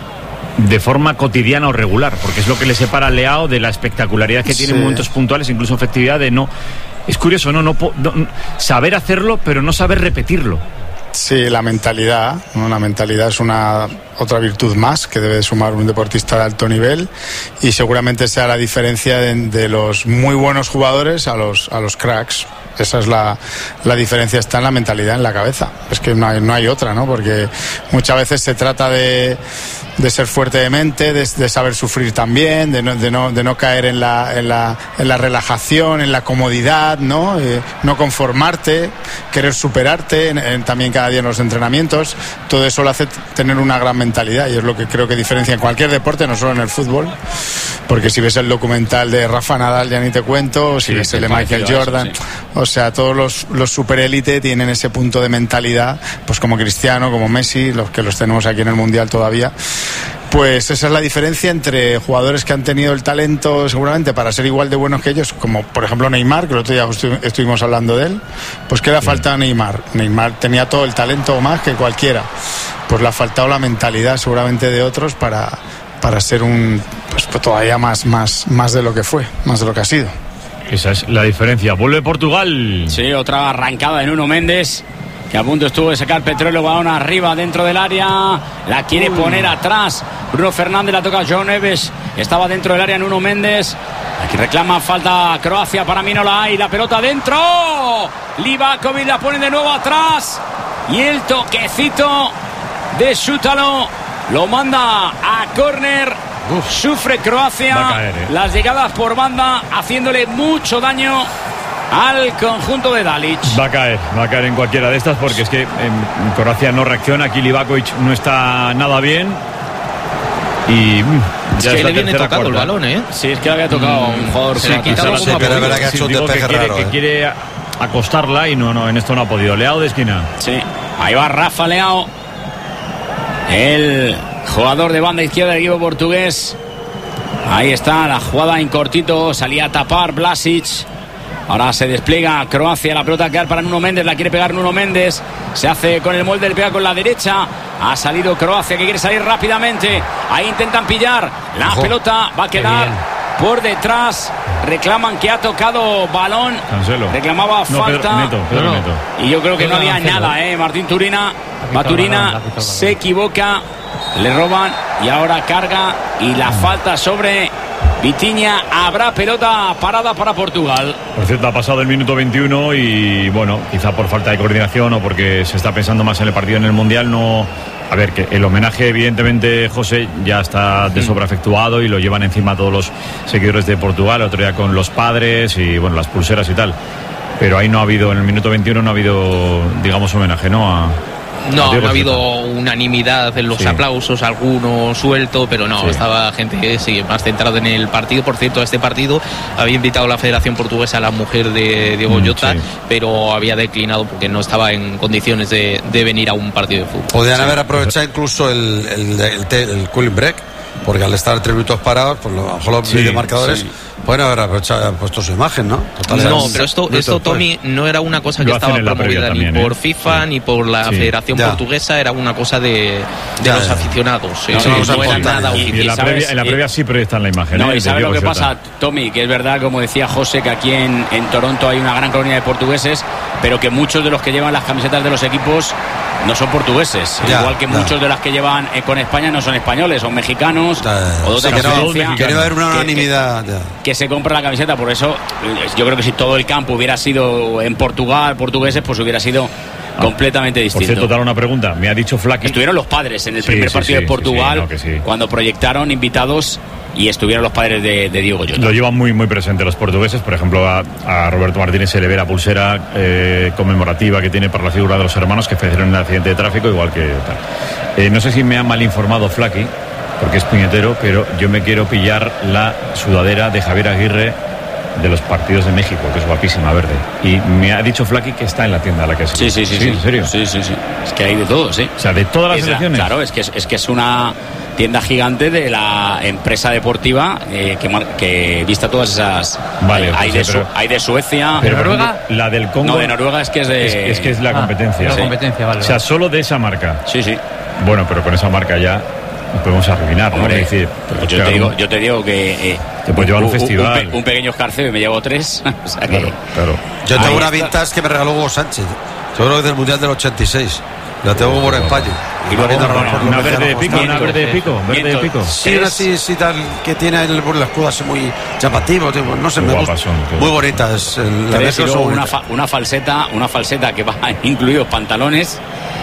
de forma cotidiana o regular? Porque es lo que le separa a Leao de la espectacularidad que tiene en momentos puntuales, incluso efectividad de no. Es curioso, ¿no? No, no, no saber hacerlo, pero no saber repetirlo. Sí, la mentalidad, ¿no? La mentalidad es una otra virtud más que debe sumar un deportista de alto nivel y seguramente sea la diferencia de, de los muy buenos jugadores a los a los cracks. Esa es la, la diferencia, está en la mentalidad, en la cabeza. Es que no hay, no hay otra, ¿no? Porque muchas veces se trata de, de ser fuerte de mente, de, de saber sufrir también, de no, de no, de no caer en la, en, la, en la relajación, en la comodidad, ¿no? Eh, no conformarte, querer superarte en, en, también cada día en los entrenamientos. Todo eso lo hace tener una gran mentalidad y es lo que creo que diferencia en cualquier deporte, no solo en el fútbol. Porque si ves el documental de Rafa Nadal, ya ni te cuento, o si sí, ves el de Michael Jordan, eso, sí. O sea, todos los, los superélite tienen ese punto de mentalidad, pues como Cristiano, como Messi, los que los tenemos aquí en el Mundial todavía. Pues esa es la diferencia entre jugadores que han tenido el talento seguramente para ser igual de buenos que ellos, como por ejemplo Neymar, que el otro día estu- estuvimos hablando de él. Pues ¿qué le ha faltado a Neymar? Neymar tenía todo el talento más que cualquiera. Pues le ha faltado la mentalidad seguramente de otros para, para ser un pues, pues todavía más, más, más de lo que fue, más de lo que ha sido. Esa es la diferencia. Vuelve Portugal. Sí, otra arrancada de Nuno Méndez, que a punto estuvo de sacar Petróleo, balón arriba dentro del área, la quiere Uy. poner atrás Bruno Fernández, la toca João Neves, estaba dentro del área Nuno Méndez, aquí reclama falta Croacia, para mí no la hay, la pelota dentro, Livakovic la pone de nuevo atrás y el toquecito de Šutalo lo manda a córner. Uf, sufre Croacia, caer, eh. las llegadas por banda haciéndole mucho daño al conjunto de Dalic. Va a caer, va a caer en cualquiera de estas porque es que en Croacia no reacciona, aquí Livakovic no está nada bien y ya es que le viene tocado el balón, ¿eh? Sí, es que le había tocado mm, un jugador. Sí, quizás sí, pero es verdad que ha hecho un despeje que raro, quiere, eh. que quiere acostarla y no, no, en esto no ha podido. Leao de esquina. Sí, ahí va Rafa Leao, el jugador de banda izquierda del equipo portugués. Ahí está la jugada en cortito, salía a tapar Vlasic. Ahora se despliega Croacia, la pelota a quedar para Nuno Méndez, la quiere pegar Nuno Méndez, se hace con el molde, le pega con la derecha, ha salido Croacia que quiere salir rápidamente, ahí intentan pillar, la Ojo. pelota va a quedar por detrás, reclaman que ha tocado balón, Cancelo. reclamaba no, falta, Pedro, Neto, Pedro no, Neto. y yo creo que Pedro no había Cancelo. nada, eh, Martín Turina, Maturina se equivoca, le roban y ahora carga y la falta sobre Vitinha, habrá pelota parada para Portugal. Por cierto, ha pasado el minuto veintiuno y bueno, quizá por falta de coordinación o porque se está pensando más en el partido en el Mundial, no... A ver, que el homenaje evidentemente, José, ya está de sobra efectuado y lo llevan encima todos los seguidores de Portugal, otro día con los padres y bueno, las pulseras y tal. Pero ahí no ha habido, en el minuto veintiuno no ha habido, digamos, homenaje, ¿no? A... No, no ha habido unanimidad en los sí. aplausos, alguno suelto, pero no, sí. estaba gente sí, más centrada en el partido. Por cierto, a este partido había invitado a la Federación Portuguesa a la mujer de Diego mm, Jota, sí. pero había declinado porque no estaba en condiciones de, de venir a un partido de fútbol. Podrían sí. haber aprovechado incluso el, el, el, el, el cooling break, porque al estar tres minutos parados, pues lo, a lo mejor los sí, videomarcadores sí. pueden haber aprovechado, puesto su imagen, ¿no? Total, no, pero esto, esto Tommy, no era una cosa que lo estaba promovida ni también, por ¿eh? FIFA sí. ni por la sí. Federación ya. Portuguesa, era una cosa de, de ya, los ya. aficionados. Sí, no, sí, no, no era nada y, y en, la previa, en la previa sí proyectan la imagen. No, ¿eh? y ¿sabes lo que pasa, Tommy? Que es verdad, como decía José, que aquí en, en Toronto hay una gran colonia de portugueses, pero que muchos de los que llevan las camisetas de los equipos no son portugueses, ya, igual que ya. muchos de las que llevan eh, con España no son españoles, son mexicanos ya, o de otra procedencia. Que no va a haber una unanimidad. Que, que, que se compra la camiseta, por eso yo creo que si todo el campo hubiera sido en Portugal, portugueses, pues hubiera sido ah, completamente distinto. Por cierto, dar una pregunta, me ha dicho Flaky. Estuvieron los padres en el sí, primer sí, partido sí, de Portugal, sí, sí, no, sí. cuando proyectaron invitados y estuvieron los padres de, de Diego Jota. Lo llevan muy muy presente los portugueses. Por ejemplo, a, a Roberto Martínez se le ve la pulsera eh, conmemorativa que tiene para la figura de los hermanos que fallecieron en un accidente de tráfico, igual que tal. Eh, no sé si me ha mal informado Flaky, porque es puñetero, pero yo me quiero pillar la sudadera de Javier Aguirre de los partidos de México, que es guapísima, verde. Y me ha dicho Flaky que está en la tienda a la que se. Sí, sí, sí, sí. ¿En serio? Sí, sí, sí. Es que hay de todo, sí. O sea, de todas las es selecciones. La, claro, es que es, es que es una tienda gigante de la empresa deportiva eh, que, mar, que vista todas esas. Vale, hay, hay, sí, de pero, hay de Suecia. ¿De Noruega? La del Congo. No, de Noruega es que es de. Es, es que es la ah, competencia. La sí. competencia, vale. O sea, solo de esa marca. Sí, sí. Bueno, pero con esa marca ya nos podemos arruinar, ¿no? Hombre, Es decir, pues yo, te digo, yo te digo que. Eh, te puedes llevar un, un festival. Un, pe, un pequeño escarceo y me llevo tres. O sea claro, que, claro. Yo tengo una vintage que me regaló Hugo Sánchez. Seguro que del Mundial del ochenta y seis. La tengo por España. Y una, una, una verde de pico, una verde de pico, verde de pico. Sí, una así, sí, tal, que tiene el, el escudo así muy llamativo, no sé, me gusta. Muy bonitas. La Tres, y luego una, fa, una falseta, una falseta que va incluidos pantalones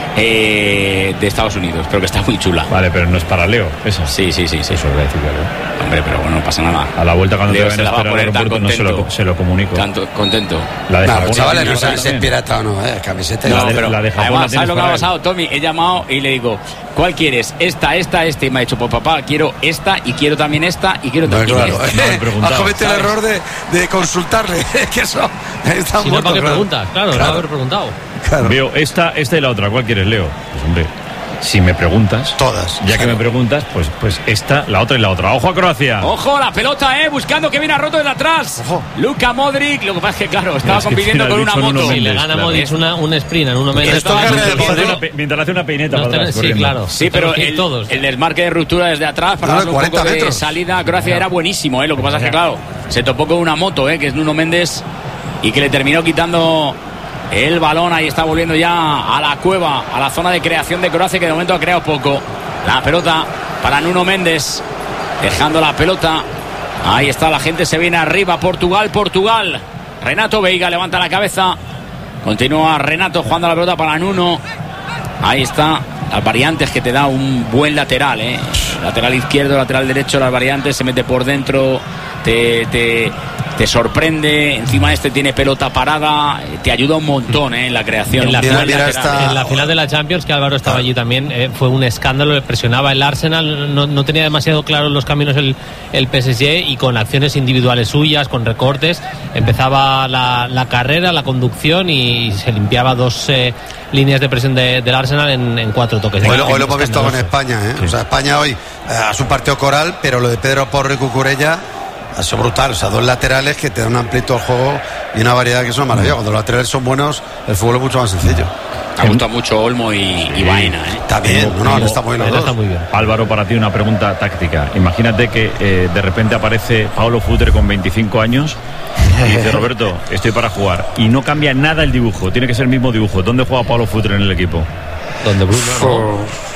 eh, de Estados Unidos, pero que está muy chula. Vale, pero no es para Leo, esa. Sí, sí, sí, sí. Eso voy a decir, Leo. Hombre, pero bueno, no pasa nada. A la vuelta cuando Leo te vayan a esperar al aeropuerto no se lo, se lo comunico. Tanto, contento. La de no, Japón, chavales, no sabes si es pirata o no, eh, camiseta. No, la de, pero la de Japón, además, ¿sabes lo que ha él? pasado, Tommy? He llamado y le digo, ¿cuál quieres? Esta, esta, esta. Y me ha dicho, pues papá, quiero esta y quiero también esta y quiero no, también claro. esta. No, has cometido el error de, de consultarle. que eso está si muerto, no, ¿para qué claro. preguntas? Claro, claro. No haber preguntado. Claro. Veo esta, esta y la otra. ¿Cuál quieres, Leo? Pues hombre, si me preguntas, todas. Ya claro. que me preguntas, pues, pues esta, la otra y la otra. Ojo a Croacia. Ojo la pelota, eh, buscando que viene a roto desde atrás. Ojo. Luka Modric, lo que pasa es que claro, estaba es que compitiendo con una moto. Si le gana Modric claro. una, un sprint en uno Mendes. Mientras hace una peineta. No, para sí, claro. Sí, pero el, todos. el desmarque de ruptura desde atrás para no, darle un poco metros. de salida a Croacia era buenísimo, eh. Lo que pasa es que claro, se topó con una moto, eh, que es Nuno Mendes y que le terminó quitando el balón. Ahí está volviendo ya a la cueva, a la zona de creación de Croacia, que de momento ha creado poco. La pelota para Nuno Mendes, dejando la pelota. Ahí está, la gente se viene arriba. Portugal, Portugal. Renato Veiga levanta la cabeza. Continúa Renato jugando la pelota para Nuno. Ahí está, las variantes que te da un buen lateral, ¿eh? Lateral izquierdo, lateral derecho, las variantes, se mete por dentro, te... te te sorprende, encima este tiene pelota parada, te ayuda un montón eh, en la creación. En la, final, mira, esta... en la final de la Champions, que Álvaro estaba allí también, eh, fue un escándalo, le presionaba el Arsenal, no, no tenía demasiado claros los caminos el, el P S G y con acciones individuales suyas, con recortes, empezaba la, la carrera, la conducción y se limpiaba dos eh, líneas de presión de, del Arsenal en, en cuatro toques. Hoy, hoy lo hemos visto con España, ¿eh? Sí. O sea, España hoy eh, es un partido coral, pero lo de Pedro Porro y Cucurella ha sido brutal, o sea, dos laterales que te dan un amplitud al juego y una variedad que es una maravilla. Cuando los laterales son buenos, el fútbol es mucho más sencillo. Me gusta mucho Olmo y, sí. y Baena, ¿eh? Está bien, no, no, está muy bien. Está muy bien. Álvaro, para ti una pregunta táctica. Imagínate que eh, de repente aparece Paulo Futre con veinticinco años y dice, Roberto, estoy para jugar. Y no cambia nada el dibujo, tiene que ser el mismo dibujo. ¿Dónde juega Paulo Futre en el equipo? ¿Dónde Bruno? Oh,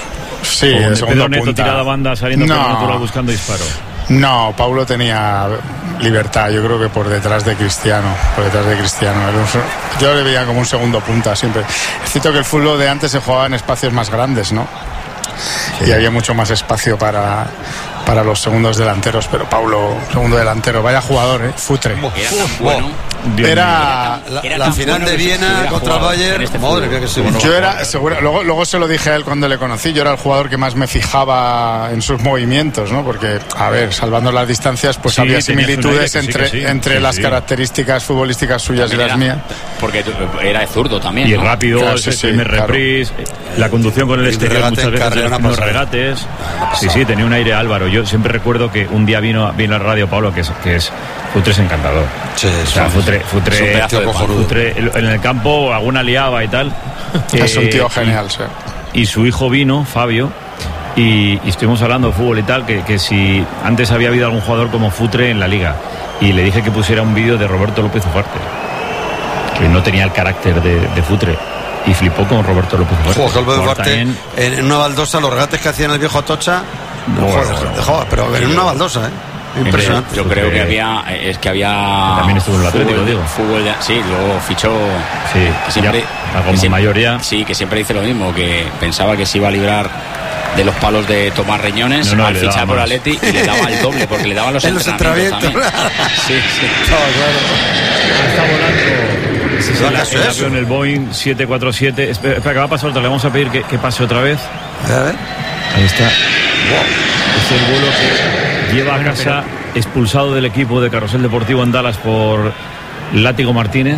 sí, de segundo Neto punta. tirada banda saliendo no. por natural buscando disparo. No, Paulo tenía libertad, yo creo que por detrás de Cristiano, por detrás de Cristiano. Yo le veía como un segundo punta siempre. Es cierto que el fútbol de antes se jugaba en espacios más grandes, ¿no? Sí. Y había mucho más espacio para, para los segundos delanteros, pero Paulo, segundo delantero, vaya jugador, ¿eh? Futre. Era tan bueno. Era, era la, era la final bueno de Viena contra el Bayern. Este madre mía, que sí. Yo era, seguro, luego, luego se lo dije a él cuando le conocí. Yo era el jugador que más me fijaba en sus movimientos, ¿no? Porque, a ver, salvando las distancias, pues sí, había similitudes entre, sí, sí, entre sí, las sí. características futbolísticas suyas también y las era, mías. Porque era de zurdo también. Y ¿no? rápido, claro, sí, sí, primer claro. reprise, la conducción con el exterior muchas veces de unos regates. Sí, sí, tenía un aire Álvaro. Yo siempre recuerdo que un día vino, vino a la radio Pablo, que es, que es Futre es encantador. Sí, o sea, Futre, Futre, es Futre en el campo alguna liaba y tal. Es eh, un tío genial, y, sí. Y su hijo vino, Fabio, y, y estuvimos hablando de fútbol y tal, que, que si antes había habido algún jugador como Futre en la liga. Y le dije que pusiera un vídeo de Roberto López Ugarte, que no tenía el carácter de, de Futre. Y flipó con Roberto López Ugarte. López Ugarte en, en una baldosa, los regates que hacían el viejo Atocha. No, joder, joder, joder, pero en una baldosa, ¿eh? Impresionante. Yo creo que había, es que había. También estuvo en el Atlético, fútbol, digo. Fútbol de, sí, luego fichó. Sí, que siempre, ya, como que siempre, mayoría. Sí, que siempre dice lo mismo, que pensaba que se iba a librar de los palos de Tomás Reñones no, no, al fichar por Atleti y le daba el doble porque le daban los en entrenamientos, los entrenamientos. Sí, sí. No, claro. Está volando. Ese es el, el avión, el Boeing siete cuatro siete. Espera, espera, que va a pasar otra. Le vamos a pedir que, que pase otra vez. A ver. Ahí está. Wow. Es el vuelo que lleva a casa expulsado del equipo de Carrusel Deportivo en Dallas por Látigo Martínez.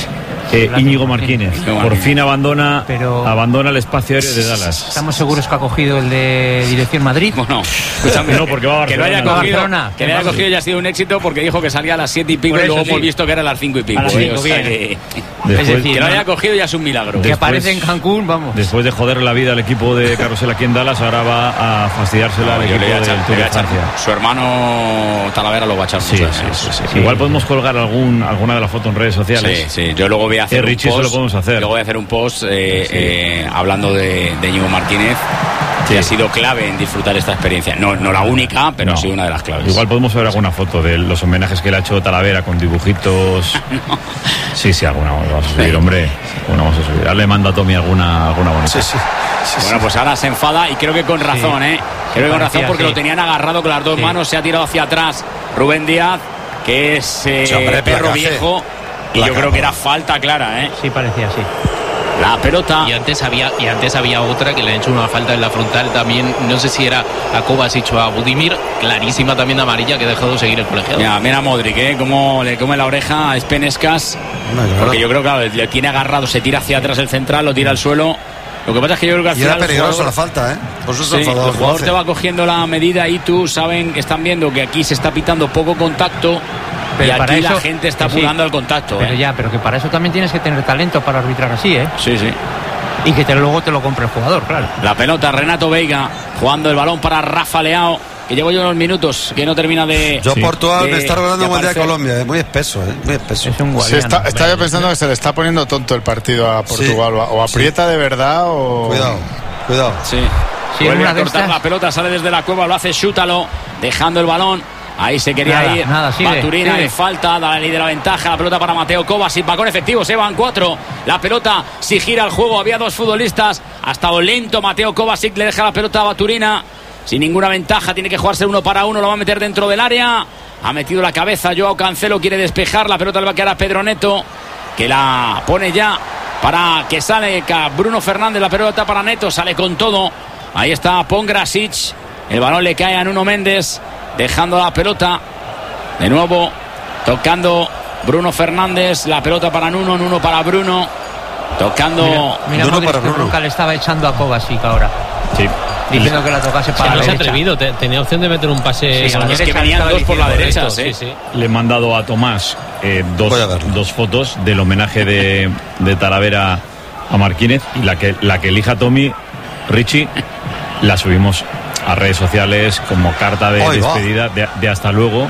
Eh, Íñigo Martínez por fin abandona Pero... abandona el espacio aéreo de Dallas. ¿Estamos seguros que ha cogido el de Dirección Madrid? Bueno, escúchame, no, porque va a que lo haya cogido, Barcelona. Que lo haya cogido ya ha sido un éxito porque dijo que salía a las siete y pico y luego sí. hemos visto que era a las cinco y pico. A las cinco, eh, o sea que, después, es decir, que lo haya cogido ya es un milagro. Que después, aparece en Cancún, vamos. Después de joder la vida al equipo de Carrusel aquí en Dallas, ahora va a fastidiársela al equipo del Tour de Francia. Su hermano Talavera lo va a echar sí, mucho. Sí, sí, sí, sí. Igual podemos colgar algún, alguna de las fotos en redes sociales. Sí, sí. Yo luego voy a hacer un post. Hacer. Luego voy a hacer un post eh, sí. eh, hablando de, de Íñigo Martínez, que sí. ha sido clave en disfrutar esta experiencia. No, no la única, pero no. sí una de las claves. Igual podemos ver alguna foto de los homenajes que le ha hecho Talavera con dibujitos. no. Sí, sí, alguna vamos a subir, sí. hombre. Alguna vamos a subir. Ahora le manda a Tommy alguna, alguna bonita. Sí, sí. Sí, bueno, pues ahora se enfada y creo que con razón, sí. ¿eh? Creo que con razón porque sí. lo tenían agarrado con las dos sí. manos, se ha tirado hacia atrás Rubén Díaz, que es eh, sí, hombre, perro placa, viejo. Sí. Y yo creo que era falta clara, ¿eh? Sí, parecía así. La pelota. Y antes había y antes había otra que le han hecho una falta en la frontal también. No sé si era a Kovacic o a Budimir. Clarísima también de amarilla que dejó de seguir el colegiado. Mira, mira a Modric, ¿eh? Cómo le come la oreja a Spenescas. No, porque yo creo que claro, le tiene agarrado, se tira hacia atrás el central, lo tira al suelo. Lo que pasa es que yo creo que al y final. Era peligroso la falta, ¿eh? Por eso sí, el jugador te va cogiendo la medida y tú saben que están viendo que aquí se está pitando poco contacto. Pero y aquí eso, la gente está apurando sí, el contacto. Pero ¿eh? ya, pero que para eso también tienes que tener talento para arbitrar así, ¿eh? Sí, sí. Y que te, luego te lo compre el jugador, claro. La pelota, Renato Veiga, jugando el balón para Rafa Leao, que llevo yo unos minutos, que no termina de... Yo sí. Portugal de, me está recordando un Mundial de Colombia, es muy espeso, ¿eh? Muy espeso. Es un guadiano, está, está yo pensando que se le está poniendo tonto el partido a Portugal, sí. o aprieta sí. de verdad o... Cuidado, cuidado. Sí. sí Vuelve a cortar la pelota, sale desde la cueva, lo hace Chútalo, dejando el balón. Ahí se quería nada, ir nada, sigue, Baturina sigue. le falta, da la ley de la ventaja. La pelota para Mateo Kovacic, va con efectivo, se van cuatro. La pelota si gira el juego, había dos futbolistas. Ha estado lento Mateo Kovacic, le deja la pelota a Baturina sin ninguna ventaja, tiene que jugarse uno para uno, lo va a meter dentro del área. Ha metido la cabeza Joao Cancelo, quiere despejar, la pelota le va a quedar a Pedro Neto, que la pone ya para que sale Bruno Fernández. La pelota para Neto, sale con todo. Ahí está Pongrasic, el balón le cae a Nuno Méndez, dejando la pelota de nuevo, tocando Bruno Fernández, la pelota para Nuno, Nuno para Bruno, tocando mira, mira Nuno para Bruno. Nunca le estaba echando a Kovacic ahora. Sí. Diciendo que la tocase para sí, la no derecha. Se ha atrevido, tenía opción de meter un pase. Sí, es que venían dos por la derecha. Sí, sí. Le he mandado a Tomás eh, dos, dos fotos del homenaje de, de Talavera a Martínez, y la que, la que elija Tommy, Richie, la subimos a redes sociales como carta de Oy, despedida de, de hasta luego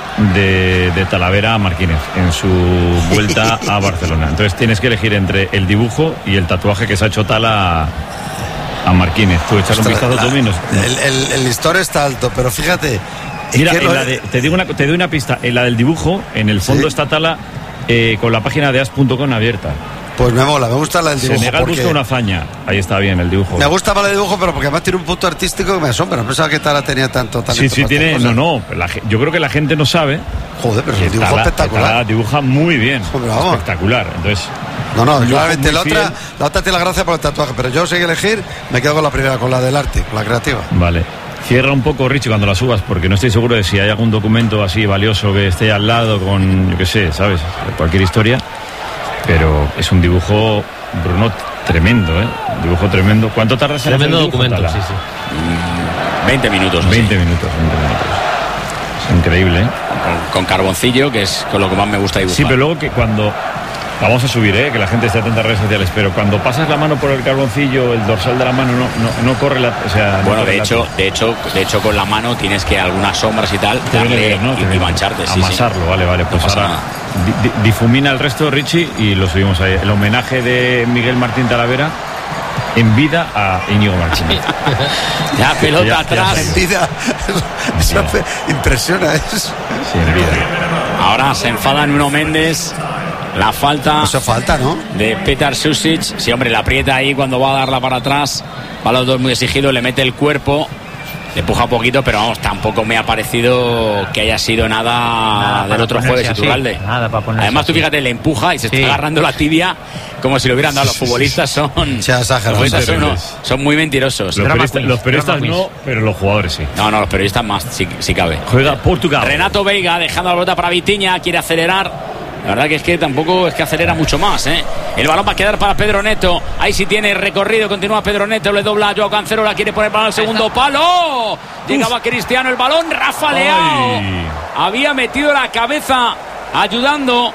de, de Talavera a Martínez en su vuelta a Barcelona. Entonces tienes que elegir entre el dibujo y el tatuaje que se ha hecho Tala a, a Martínez. Tú echas un vistazo a Tommy. El, el, el listón está alto, pero fíjate. Mira, en la de, te, digo una, te doy una pista. En la del dibujo, en el fondo ¿sí? está Tala eh, con la página de as punto com abierta. Pues me mola, me gusta la del dibujo. Senegal porque... busca una hazaña. Ahí está bien el dibujo. Me gusta más el dibujo, pero porque además tiene un punto artístico que me asombra. No pensaba que Tala tenía tanto talento. Sí, sí, tiene. No, no. La, yo creo que la gente no sabe. Joder, pero es un dibujo Tala, espectacular. Tala dibuja muy bien. Joder, espectacular. Entonces. No, no, claramente la otra, la otra tiene la gracia por el tatuaje, pero yo sé que elegir, me quedo con la primera, con la del arte, con la creativa. Vale. Cierra un poco, Richie, cuando la subas, porque no estoy seguro de si hay algún documento así valioso que esté al lado con, yo qué sé, ¿sabes? Cualquier historia. Pero es un dibujo, Bruno, tremendo, ¿eh? Un dibujo tremendo. ¿Cuánto tardas en Tremendo hacer el dibujo, documento, Tala? sí, sí. veinte minutos. veinte minutos, veinte minutos. Es increíble, ¿eh? Con, con carboncillo, que es con lo que más me gusta dibujar. Sí, pero luego que cuando... Vamos a subir, ¿eh? Que la gente esté atenta a redes sociales, pero cuando pasas la mano por el carboncillo, el dorsal de la mano no, no, no corre la... O sea, bueno, no de hecho, la... de hecho, de hecho con la mano tienes que algunas sombras y tal, te darle bien, ¿no? y, y mancharte. Sí, amasarlo, sí. vale, vale. Pues no ahora di, di, difumina el resto, Richie, y lo subimos ahí. El homenaje de Miguel Martín Talavera en vida a Íñigo Martínez. Ya, pelota ya, atrás. Ya en vida. Eso impresiona eso. Sí, en vida. Ahora se enfada Nuno Méndez. La falta. Eso falta, ¿no? De Petar Susic. Sí, hombre, la aprieta ahí cuando va a darla para atrás. Va a los dos muy exigido, le mete el cuerpo. Le empuja un poquito, pero vamos, tampoco me ha parecido que haya sido nada, nada del otro jueves, Iturralde. Nada para ponerse. Además, tú fíjate, le empuja y se sí. está agarrando la tibia como si lo hubieran dado. Los futbolistas son, son, son, son muy mentirosos. Los periodistas, los periodistas no, pero los jugadores sí. No, no, los periodistas más, si, si cabe. Juega Portugal. Renato Veiga dejando la pelota para Vitinha, quiere acelerar. La verdad que es que tampoco es que acelera mucho más, ¿eh? El balón va a quedar para Pedro Neto. Ahí sí tiene recorrido, continúa Pedro Neto, le dobla a Joao Cancelo, la quiere poner para el segundo palo. Llegaba Cristiano, el balón, Rafa Leao. Había metido la cabeza ayudando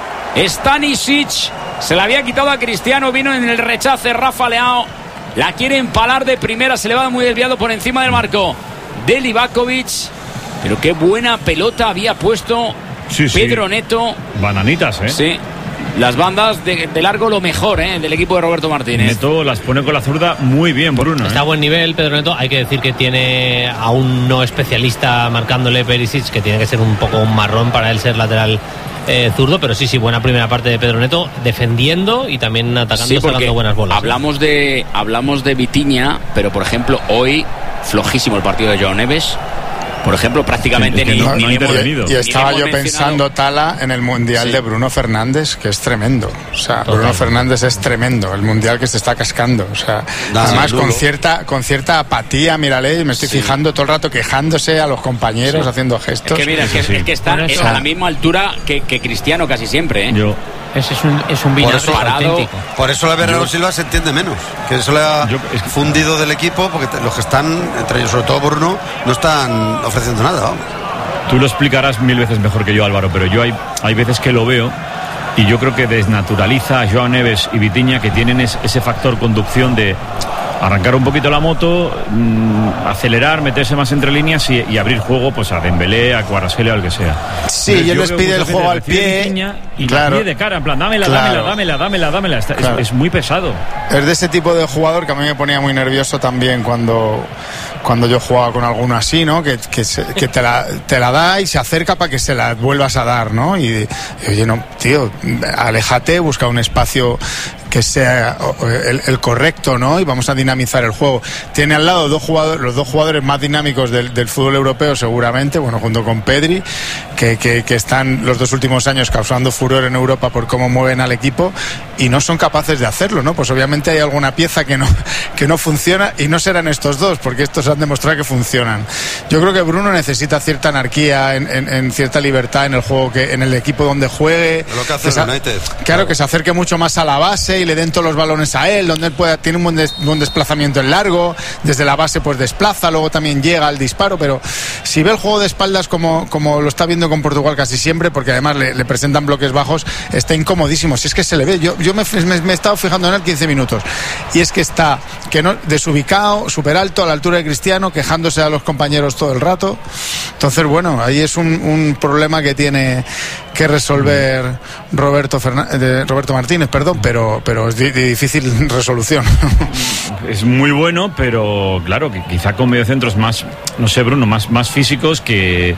Stanisic. Se la había quitado a Cristiano, vino en el rechace Rafa Leao. La quiere empalar de primera, se le va muy desviado por encima del marco de Livakovic. Pero qué buena pelota había puesto Sí, Pedro sí. Neto. Bananitas, ¿eh? Sí. Las bandas de, de largo lo mejor, ¿eh? Del equipo de Roberto Martínez. Neto las pone con la zurda muy bien, Bruno. Está ¿eh? a buen nivel Pedro Neto. Hay que decir que tiene a un no especialista marcándole Perisic, que tiene que ser un poco un marrón para él ser lateral eh, zurdo. Pero sí, sí, buena primera parte de Pedro Neto, defendiendo y también atacando, sí, sacando buenas bolas. Hablamos de, hablamos de Vitinha, pero por ejemplo, hoy flojísimo el partido de Joao Neves. Por ejemplo, prácticamente sí, ni, no, ni no le hemos, Y estaba ni yo pensando, Tala, en el Mundial sí. de Bruno Fernández, que es tremendo. O sea, Total. Bruno Fernández es tremendo. El Mundial que se está cascando. O sea, no, además con cierta, con cierta apatía, mírale, me estoy sí. fijando todo el rato quejándose a los compañeros, sí. haciendo gestos. Es que mira, es que, sí. es que está es a la misma altura que, que Cristiano casi siempre, ¿eh? Yo. Ese es un, es un vinagre por eso, auténtico. Por eso la Bernardo Silva se entiende menos. Que eso le ha yo, es que... fundido del equipo, porque te, los que están, entre ellos sobre todo Bruno, no están ofreciendo nada. Vamos. Tú lo explicarás mil veces mejor que yo, Álvaro, pero yo hay, hay veces que lo veo y yo creo que desnaturaliza a Joao Neves y Vitinha, que tienen es, ese factor conducción de arrancar un poquito la moto, mmm, acelerar, meterse más entre líneas y, y abrir juego pues a Dembélé, a Kvaratskhelia o al que sea. Sí, y él les pide el juego al pie y claro, pie de cara, en plan, dámela, claro. dámela, dámela, dámela, dámela. Está, claro. es, es muy pesado. Es de ese tipo de jugador que a mí me ponía muy nervioso también cuando, cuando yo jugaba con alguno así, ¿no? Que, que, se, que te, la, te la da y se acerca para que se la vuelvas a dar, ¿no? Y, y oye, no, tío, aléjate, busca un espacio que sea el, el correcto, ¿no? Y vamos a dinamizar el juego. Tiene al lado dos jugadores, los dos jugadores más dinámicos del, del fútbol europeo, seguramente, bueno, junto con Pedri, que, que, que están los dos últimos años causando furor en Europa por cómo mueven al equipo y no son capaces de hacerlo, ¿no? Pues obviamente hay alguna pieza que no, que no funciona y no serán estos dos, porque estos han demostrado que funcionan. Yo creo que Bruno necesita cierta anarquía, en, en, en cierta libertad en el juego, que en el equipo donde juegue. Lo que hace el United. Claro, claro, que se acerque mucho más a la base y le den todos los balones a él, donde él pueda, tiene un buen, des, buen desplazamiento en largo, desde la base pues desplaza, luego también llega al disparo, pero si ve el juego de espaldas como, como lo está viendo con Portugal casi siempre, porque además le, le presentan bloques bajos, está incomodísimo. Si es que se le ve, yo, yo me, me, me he estado fijando en él quince minutos y es que está que no, desubicado, súper alto, a la altura de Cristiano, quejándose a los compañeros todo el rato. Entonces, bueno, ahí es un, un problema que tiene que resolver Roberto, Fernández, Roberto Martínez, perdón, pero, pero es de, de difícil resolución. Es muy bueno, pero claro, que quizá con mediocentros más, no sé, Bruno, más, más físicos que...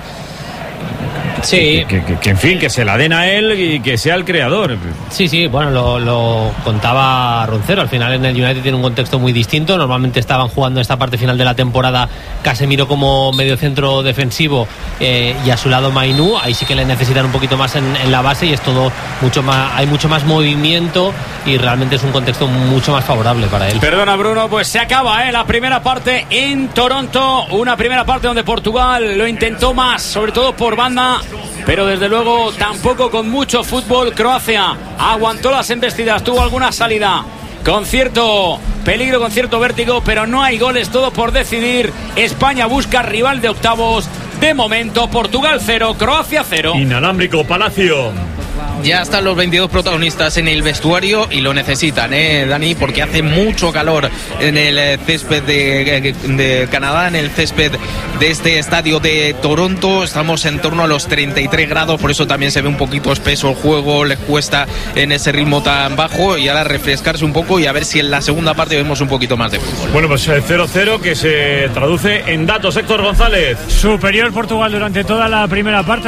Sí. Que, que, que, en fin, que se la den a él y que sea el creador. Sí, sí, bueno, lo, lo contaba Roncero. Al final en el United tiene un contexto muy distinto. Normalmente estaban jugando esta parte final de la temporada Casemiro como mediocentro defensivo eh, y a su lado Mainú. Ahí sí que le necesitan un poquito más en, en la base y es todo mucho más, hay mucho más movimiento y realmente es un contexto mucho más favorable para él. Perdona, Bruno, pues se acaba ¿eh? la primera parte en Toronto. Una primera parte donde Portugal lo intentó más, sobre todo por banda, pero desde luego tampoco con mucho fútbol. Croacia aguantó las embestidas, tuvo alguna salida con cierto peligro, con cierto vértigo, pero no hay goles, todo por decidir. España busca rival de octavos. De momento, Portugal cero, Croacia cero. Inalámbrico, Palacio. Ya están los veintidós protagonistas en el vestuario y lo necesitan, ¿eh, Dani? Porque hace mucho calor en el césped de, de Canadá, en el césped de este estadio de Toronto. Estamos en torno a los treinta y tres grados, por eso también se ve un poquito espeso el juego, les cuesta en ese ritmo tan bajo, y ahora refrescarse un poco y a ver si en la segunda parte vemos un poquito más de fútbol. Bueno, pues cero cero que se traduce en datos. Héctor González. Superior Portugal durante toda la primera parte.